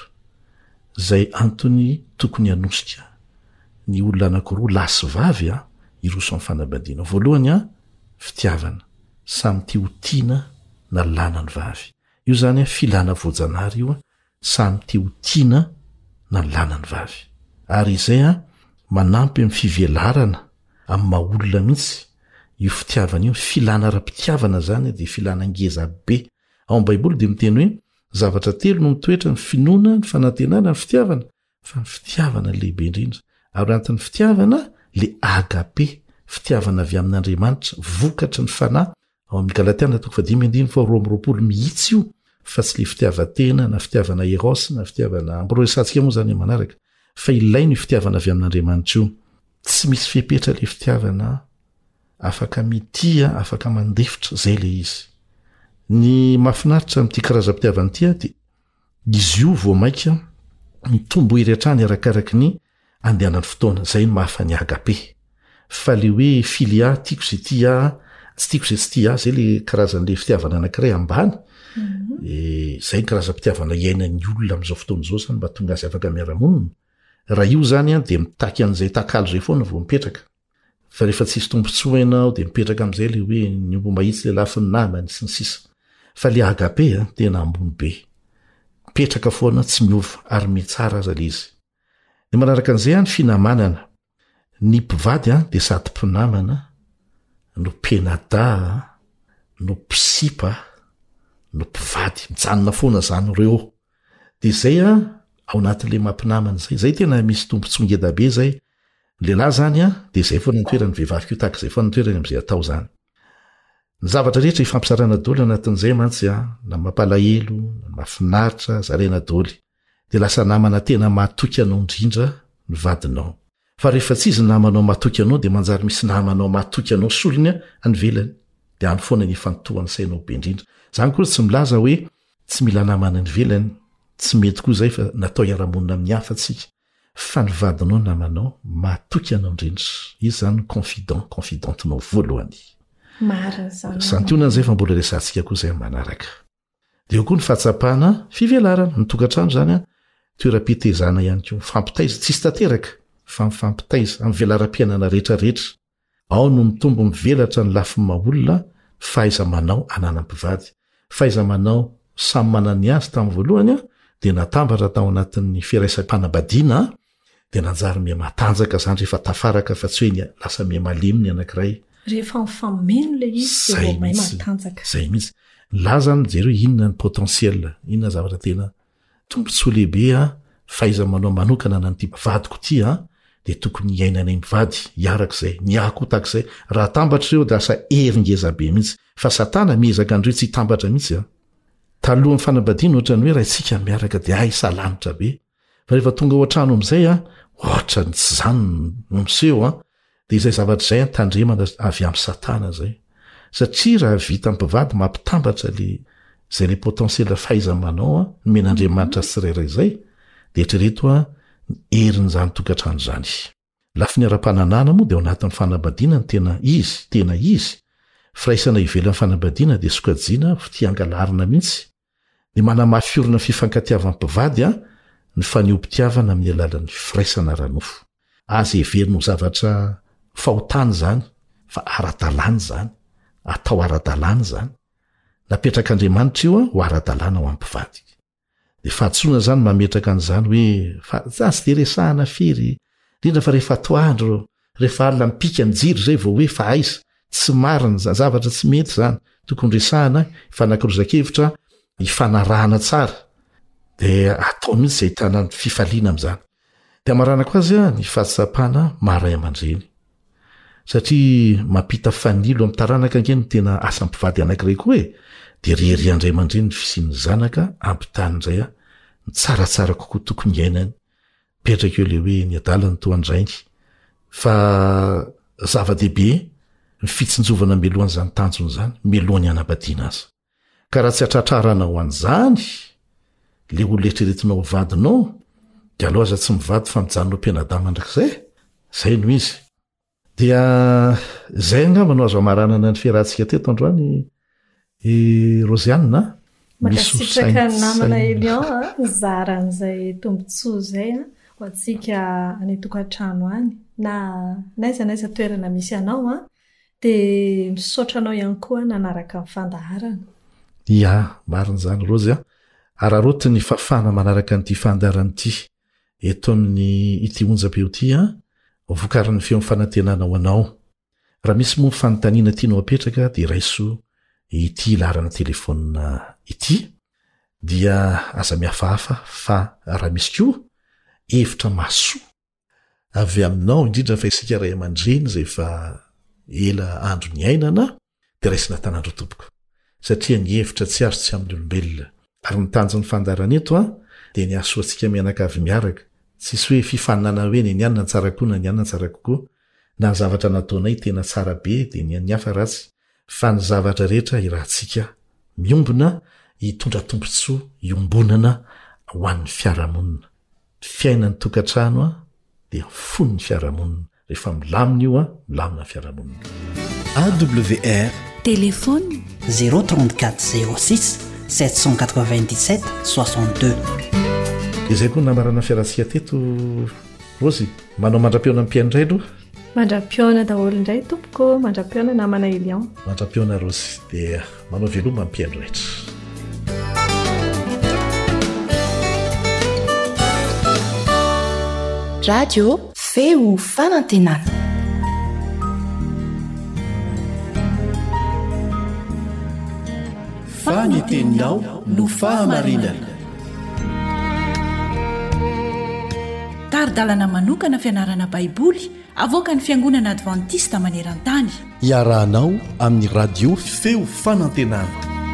Zay antony tokony hanosika ny olona anankiroa lahy sy vavy a iroso amin'ny fanambadiana. Voalohany a fitiavana, samy tia ho tiana na lana ny vavy. Io zany a filana voajanahary io a samy tia ho tiana na lana ny vavy. Ary izay a manampy amin'ny fivelarana amin'ny maha-olona mihitsy io fitiavana io. Filana ara-pitiavana zany dia filana ngeza be. Ao amin'ny Baiboly dia miteny hoe zavatra telo no mitoetra ny finoana, ny fanantenana, ny fitiavana, fa ny fitiavana lehibe indrindra. Ary anatin'ny fitiavana le agape, fitiavana avy amin'Andriamanitra, vokatra ny fanahy. Ao amin'ny Galatiana toko dimy andiny fa roa amby roapolo mihitsy io, fa tsy le fitiavan-tena na fitiavana eros na fitiavana ambororesantsika moa zany manaraka. Fa ilainy io fitiavana avy amin'Andriamanitra io. Tsy misy fepetra le fitiavana, afaka mitia, afaka mandefitra zay le izy. Ny mahafinaritra amin'ity karazam-pitiavana ity dia izy io vao maika mitombo iry hatrany arakaraky ny andehanan'ny fotoana. Zay ny mahafany agape. Fa le hoe filia tiako izay tia, tsy tiako izay tsy tia, zay le karazan'le fitiavana anankiray ambany. Mm-hmm. E, zay ny karazam-pitiavana iainan'ny olona amin'izao fotoana izao zany mba tonga azy afaka miara-monina. Raha io zany a dia mitaky an'izay takalo zay foana vao mipetraka. Fa rehefa tsisy tombontsoa ianao dia mipetraka amin'izay le hoe ny ombo mahitsy le lafiny namany sy ny sisa. Fa le agape a tena ambony be. Mipetraka foana tsy miova ary mitsara aza le izy. Dia manaraka an'izay a ny finamanana. Ny mpivady a dia sady mpinamana, no penada, no pisipa, no mpivady. Mijanona foana zany ireo. Dia zay a ao anatin'le mampinamana zay. Zay tena misy tombontsoa ngeda be zay. Ny lehilahy zany a dia zay foana ny toerany vehivavy koa tahaka zay foana ny toerany amin'izay atao zany. Ny zavatra rehetra ifampisarana daholo anatin'izay mantsy a, na mampalahelo, na mahafinaritra, zaraina daholo. Dia lasa namana tena mahatoky anao indrindra ny vadinao. Fa rehefa tsy izy namanao mahatoky anao dia manjary misy namanao mahatoky anao solony any velany. Dia any foana ny ifantohany sainao be indrindra. Zany koa tsy milaza hoe tsy mila namana ny velany, tsy mety koa zay fa natao iara-monina amin'ny hafa tsika. Fa ny vadinao namanao mahatoky anao indrindra. Izy zany confident, confidentinao voalohany. Marina zany. Santionana zay fa mbola resantsika koa zay manaraka. Dia eo koa ny fahatsapana fivelarana. Ny tokantrano zany a toeram-pitezana ihany koa. Fampitaiza tsisy tanteraka fa mifampitaiza amin'ny velaram-piainana rehetra rehetra. Ao no mitombo mivelatra ny lafin'ny maha-olona faiza manao ananam-pivady. Faiza manao samy manana azy tamin'ny voalohany a dia natambatra tao anatin'ny firaisam-panambadiana dia nanjary miha matanjaka zany rehefa tafaraka fa tsy hoe lasa miha malemony anankiray. Rehefa mifameno le izy dia vao mahay matanjaka. Zay mihitsy. Laza ny jereo inona ny potentiel, inona zavatra tena tombontsoa lehibe a faiza manao manokana na ny vadiko ity a dia tokony iainanay mivady iarak'izay, niako tak'izay. Raha tambatra ireo dia asa heringeza be mihitsy. Fa satana miezaka andreo tsy tambatra mihitsy a. Talohan'ny fanambadiana ohatrany hoe raha isika miaraka dia ay salanitra be. Fa rehefa tonga ao an-trano amin'izay a, ohatrany tsy zany no miseho a, dia izay zavatra izay antandremana avy amin'ny satana zay satria raha vita mpivady mampitambatra le zay le potentiel fahaizany manao a nomen'andriamanitra tsirairay zay dia eritrereto a erin'izany tokantrano zany lafi ny ara-pananana moa dia ao anatin'ny fanambadiana ny tena izy tena izy firaisana ivelan'ny fanambadiana dia sokajiana fitiangalarina mihitsy dia manamafiorina fifankatiavan'ny mpivady a ny faniompitiavana amin'ny alalan'ny firaisana ranofo azy everino zavatra fahotany zany fa ara-dalàna zany atao ara-dalàna zany napetrak'andriamanitra io a ho ara-dalàna ho ampivady dia fahatsoana zany mametraka an'izany hoe fa zasy dia resahana fery indrindra fa rehefa toandro rehefa alina mipika mijiry zay vao hoe fa aiza tsy marina zavatra tsy mety zany tokony resahana ifanakirozakevitra ifanarahana tsara dia atao mihitsy zay tana ny fifaliana amin'izany dia maranako azy a ny fahatsapana maray aman-dreny satria mampita fanilo amin'ny taranaka angeny no tena asampivady anankiray koa e dia rery andray aman-dreny ny fisian'ny zanaka ampitanyindray a ny tsaratsara kokoa tokony iainany petraka eo le hoe ny adalany toandrainy fa zava-dehibe ny fitsinjovana melohan'izany tanjony zany melohany anabadiana azy ka raha tsy atratrarana ho an'izany le olo etreretinao vadinao dia aloha aza tsy mivady fa mijanonao mpianadama andrakizay zay no izy dia zay angamanao azo amaranana ny fiarahantsika teto androany Rosiana makasitraka namana Elion zaran'izay tombontsoa zay a ho antsika anytokantrano any na naiza naiza toerana misy anao a dia misaotra anao ihany koa nanaraka ny fandaharana ia marina zany Rosy a araroty ny fafana manaraka n'ity fandaharana ity eto amin'ny ity onjabe ity a vokarin'ny feo fanantenana ho anao raha misy moa fanontaniana tianao apetraka dia raiso ity ilarana telefona ity dia aza mihafahafa fa raha misy koa hevitra masoa avy aminao indrindra fa isika ray aman-dreny zay fa ela andro ny ainana dia raisina tanandro tompoko satria ny hevitra tsy azo tsy amin'ny olombelona ary ny tanjon'ny fandarana eto a dia ny asoantsika mianakavy miaraka tsisy hoe fifanana hoe ny anina ny tsara koa na ny anina ny tsara kokoa na ny zavatra nataonay tena tsara be dia ny an'ny hafa ratsy fa ny zavatra rehetra irahantsika miombona hitondra tombontsoa iombonana ho an'ny fiarahamonina fiainany tokantrano a dia fony ny fiarahamonina rehefa milamina io a milamina ny fiarahamonina A W R téléphone zéro trente-quatre zéro six sept cent quatre-vingt-dix-sept soixante-deux izay koa namarana fiarahantsika teto Rosy manao mandra-piona amin'ny mpiaindray aloha mandra-piona daholo indray tompoko mandra-piona namana Elion mandra-piona Rosy dia manao veloma amin'ny mpiaindro rehetra radio feo fanantenana faniteninao no fahamarinana taridalana manokana fianarana baiboly avoaka ny fiangonana advantista maneran-tany iarahanao amin'ny radio feo fanantenana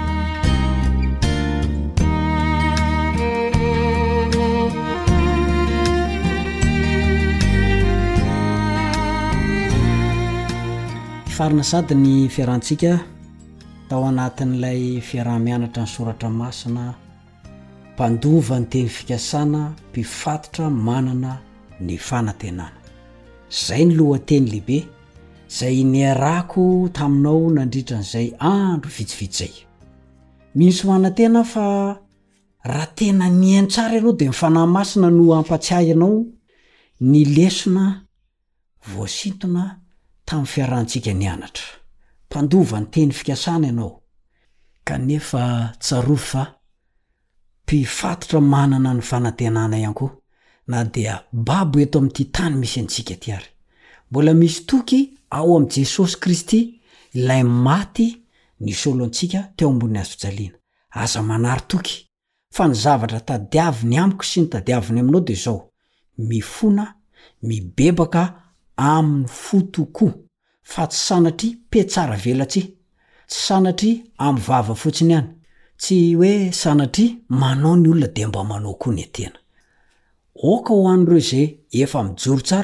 farina sady ny fiarahantsika tao anatin'ilay fiaraha-mianatra ny soratra masina mpandova ny teny fikasana mpifatotra manana ny fanantenana zay ny lohateny lehibe zay niarako taminao nandritra n'izay andro vitsivitsy zay misy manantena fa raha tena niaino tsara ianao dia mifanahy masina no ampatsiahinao ny lesona voasintona tamin'ny fiarahantsika nianatra mpandova ny teny fikasana ianao kanefa tsarovy fa mpifatotra manana ny fanantenana ihany koa na dia babo eto amin'ity tany misy antsika ty ary mbola misy toky ao am' Jesosy Kristy ilay maty ny solo antsika teo ambony hazo fijaliana aza manary toky fa ny zavatra tadiaviny amiko sy ny tadiaviny aminao dia zao mifona mibebaka amin'ny fo tokoa fa tsy sanatry petsara velatsy tsy sanatry amin'ny vava fotsiny ihany tsy hoe sanatry manao ny olona dia mba manao koa ny tena oka ho an'ireo zay efa mijoro tsara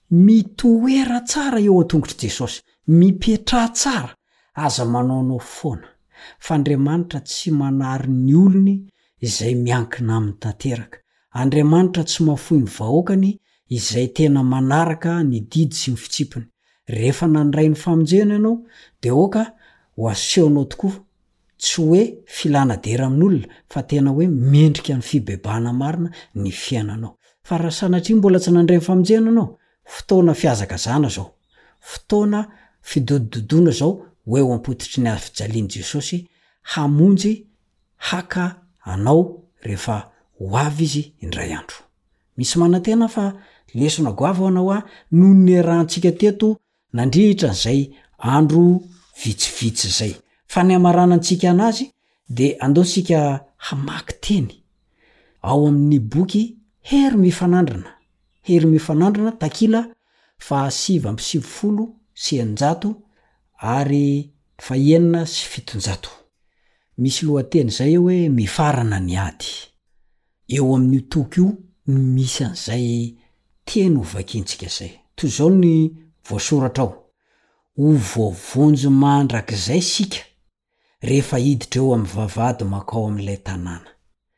mitoera tsara eo an-tongotry Jesosy, mipetra tsara, aza manaonao foana fa Andriamanitra tsy manary ny olony izay miankina aminy tanteraka. Andriamanitra tsy mafoy ny vahoakany izay tena manaraka ny didy sy ny fitsipiny. Rehefa nandray ny famonjena ianao de oka ho asehonao tokoa, tsy hoe filanadera amin'olona fa tena hoe mendrika ny fibebahana marina ny fiainanao. Fa raha sanatria mbola tsy nandray ny famonjena anao, fotoana fiazakazana zao, fotoana fidododona zao hoe ho ampotitry ny afijalian Jesosy hamonjy haka anao rehefa ho avy izy indray andro. Misy manantena fa lesona goava anao a noho ny rahantsika teto nandrihitra zay andro vitsivitsy zay. Fa ny amaranantsika anazy de andaosika hamaky teny ao amin'ny boky Hery mifanandrina, Hery mifanandrina takila fa sivy amby sivy folo sy eninjato ary fa enina sy fitonjato. Misy lohateny zay hoe mifarana ny ady. Eo amin'ny toky io misy an'izay teny hovakintsika zay. Toy zao ny voasoratra ao: ho voavonjy mandrakizay sika rehefa hiditra eo amin'ny vavahady makao amin'ilay tanàna.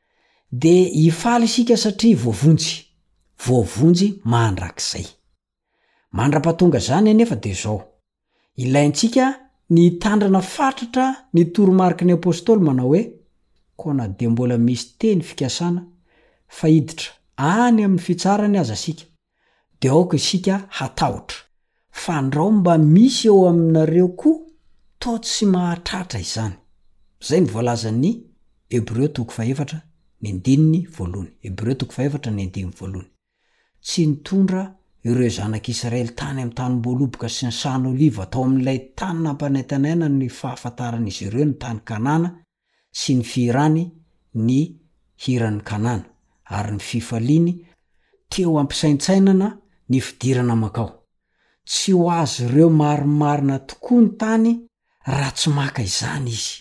De hifaly sika satria voavonjy, voavonjy mandrakizay. Mandra-pahatonga zany anefa de zao: ilaintsika ny tandrana fatratra ny toromarika ny apôstôly manao hoe kona de mbola misy teny fikasana fa hiditra any amin'ny fitsarany aza sika de aoka isika hatahotra, fandrao mba misy eo aminareo koa to tsy mahatratra izany. Zay ny voalazan'ny Hebreo toko faefatra ny andininy voalohany. Hebreo toko faefatra ny andininy voalohany. Tsy nitondra ireo zanak'Israely tany amin'ny tany mboloboka sy ny sano oliva atao amin'ilay tany nampanentanaina ny fahafantaran'izy ireo ny tany Kanana sy ny firany ny hiran'ny Kanana ary ny fifaliany teo ampisaintsainana ny fidirana makao. Tsy ho azy ireo marimarina tokoa ny tany raha tsy maka izany izy.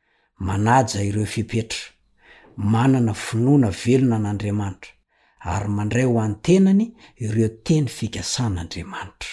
Manaja ireo fipetra, manana finoana velona n'Andriamanitra ary mandray ho antenany ireo teny fikasan'Andriamanitra.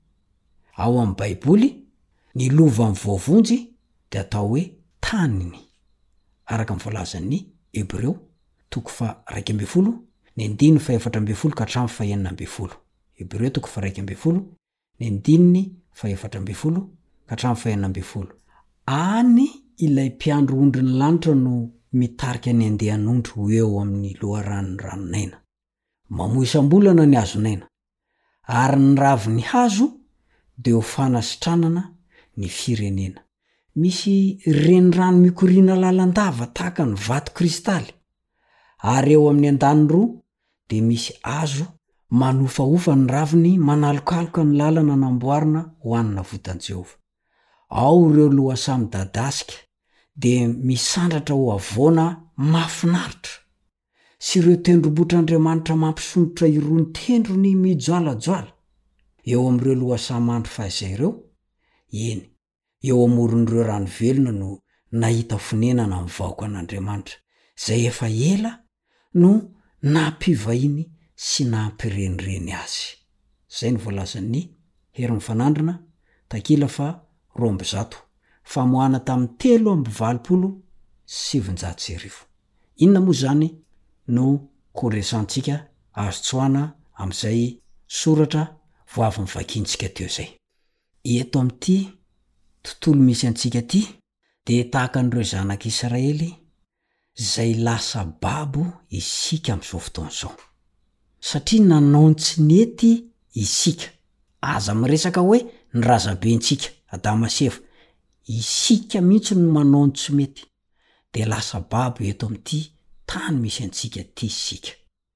Ao amin'ny Baiboly, ny lova amin'ny voavonjy de atao hoe taniny, araka ny voalazan'ny Hebreo toko fa raika amby folo ny andininy fa efatra amby folo ka hatramin'ny fa enina amby folo. Hebreo toko fa raika amby folo ny andininy fa efatra amby folo ka hatramin'ny fa enina amby folo. Any ilay mpiandro ondry ny lanitra no mitarika ny andehan'ondro eo amin'ny loharan'ny ranonaina. Mamoy isam-bolana ny hazonaina ary ny ravi ny hazo de ho fanasitranana ny firenena. Misy renirano mikoriana lalandava tahaka ny vato kristaly ary eo amin'ny andaniny roa de misy hazo manofahofa ny raviny manalokaloka ny lalana namboarina ho anina votan'i Jehova. Ao ireo lohasaha midadasika de misandratra ho avoana mahafinaritra sy ireo tendrombotr'Andriamanitra mampisondrotra irony tendrony mijoalajoala. Eo amin'ireo lohasaha mandry fahizay ireo, eny, eo amoron'ireo rano velona no nahita fonenana amin'ny vahoaka an'Andriamanitra zay efa ela no nampivahiny sy nampirenireny azy. Zay ny voalazan'ny Hery mifanandrina takila fa roa amby zato famohana tamin'ny telo amby valopolo sivinjato sy arivo. Inona moa zany no koresantsika azo tsoana amin'izay soratra voavy mivakintsika teo zay. Eto amin'ity tontolo misy antsika ty de tahaka an'ireo zanak'Israely zay lasa babo isika amin'izao fotoana zao. Satria nanaontsy nety isika. Aza miresaka hoe ny razabentsika Adama sy Eva, isika mihitsy no manaontsy mety de lasa babo eto amin'ity tany misy antsika ty isika.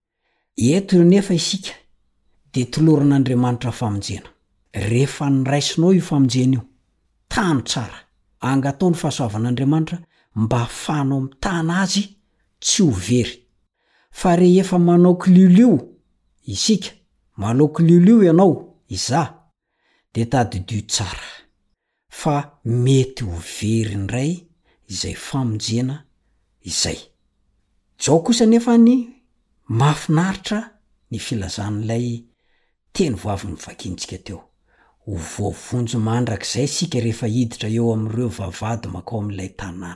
Eto nefa isika de toloran'Andriamanitra famonjena. Rehefa niraisinao io famonjena io, tano tsara, angatao ny fahasoavan'Andriamanitra mba hafanao mitana azy tsy ho very. Fa rehefa manao kiliolio isika, manao kiliolio ianao iza, de tadidio tsara fa mety ho very ndray izay famonjena izay. Zao kosa nefa ny mafinaritra ny filazan'ilay teny voavy ny vakintsika teo ho voavonjo mandrak'izay sika rehefa hiditra eo amin'ireo vavady makao amin'ilay tanàna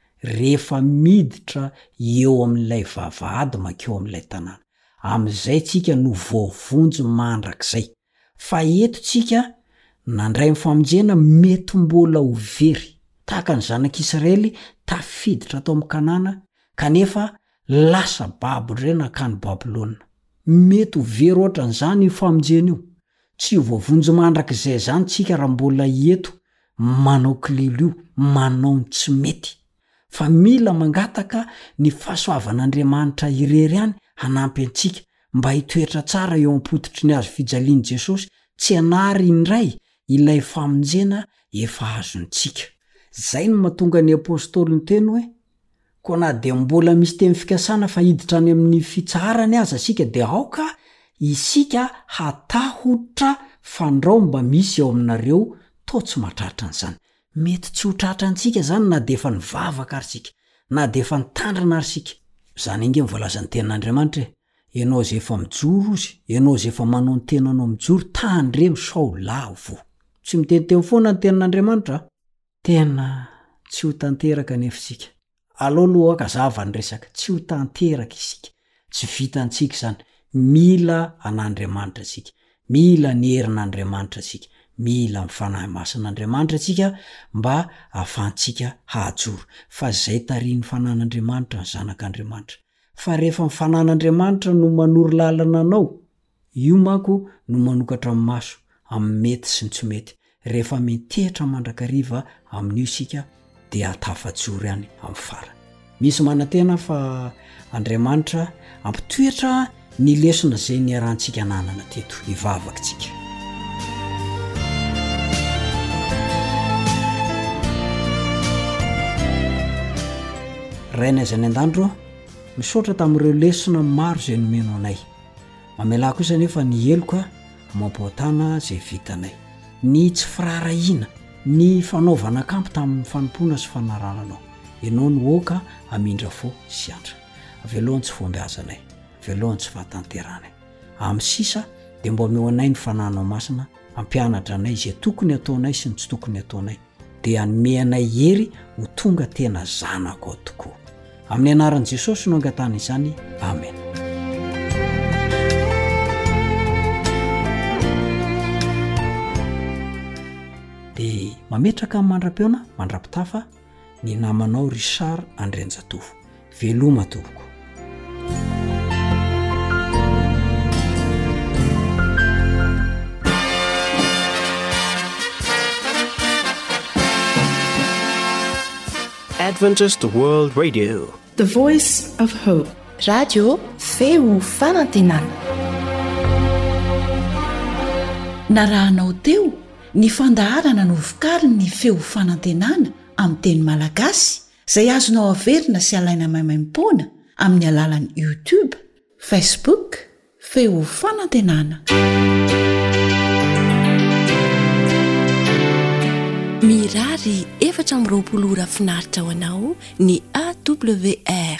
rehefa miditra eo amin'ilay vavady makeo amin'ilay tanàna am'izay tsika no voavonjo mandrak'izay fa eto tsika nandray mifamonjena mety mbola ho very tahaka ny zanak'Israely tafiditra tao amin'ny Kanana kanefa lasa Babel nakany Babilôna mety ho very ohatran'izany io famonjena io tsy ho voavonjo mandrak'izay zany tsika raha mbola eto manao kililo manao tsy mety fa mila mangataka ny fahasoavan'Andriamanitra irery any hanampy antsika mba hitoetra tsara eo am-pototry ny azo fijaliany Jesosy tsy hanary indray ilay famonjena efa azontsika zay no mahatonga ny apôstôly ny teny hoe koa na de mbola misy teny fikasana fa hiditra any amin'ny fitsarany aza sika de aoka isika hatahotra fandrao mba misy eo aminareo to tsy mahatratra an'izany mety tsy ho tratra antsika zany na de efa nivavaka ary sika na de efa nitandrana ary sika zany inge mivoalaza ny tenin'Andriamanitra ianao zay efa mijoro ozy ianao zay efa manao ny tenanao mijoro tandremo sao lavo tsy miteniteny foana ny tenin'Andriamanitra tena tsy ho tanteraka nefa sika aleo loha akazava ny resaka tsy ho tanteraka isika tsy vitantsika zany mila an'Andriamanitra sika mila ny herin'Andriamanitra sika mila mifanahy masin'Andriamanitra tsika mba ahafahantsika hahajoro fa zay tariany fanan'Andriamanitra ny zanak'Andriamanitra fa rehefa mifanan'Andriamanitra no manoro lalana anao io manko no manokatra amin'ny maso amin'ny mety sy ny tsy mety rehefa mitehitra mandrakariva amin'io sika dia atafajoro ihany amin'ny farany misy manantena fa Andriamanitra ampitoetra ny lesona zay ny arantsika nanana teto ivavakitsika raina izany an-dandro misaotra tamin'ireo lesona maro zay nomeno anay mamela kosa nefa ny heloka mampotana zay vitanay ny tsy firarahina ny fanaovana kampy tamin'ny fanompoana sy fanarananao ianao ny oka amindra fo sy andra velohany tsy fombiazanay velohany tsy fahatanteranay amin'ny sisa dia mba omeo anay ny fananao masina ampianatra anay izay tokony ataonay sy ny tsy tokony ataonay dia hanome anay hery ho tonga tena zanako tokoa amin'ny anaran'i Jesosy no angatana izany amen dia mametraka amin'ny mandra-peona mandra-pitafa ny namanao Richard Andrenjatovo veloma tompoko Adventist World Radio, the voice of hope. Radio feo fanantenana. Narahanao teo ny fandaharana no vokariny ny feo fanantenana amin'ny teny malagasy izay azonao averina sy alaina maimaimpoana amin'ny alalan'ny YouTube, Facebook, feo fanantenana. Mirary efatra amby roapolo ora finaritra ho anao ny A W R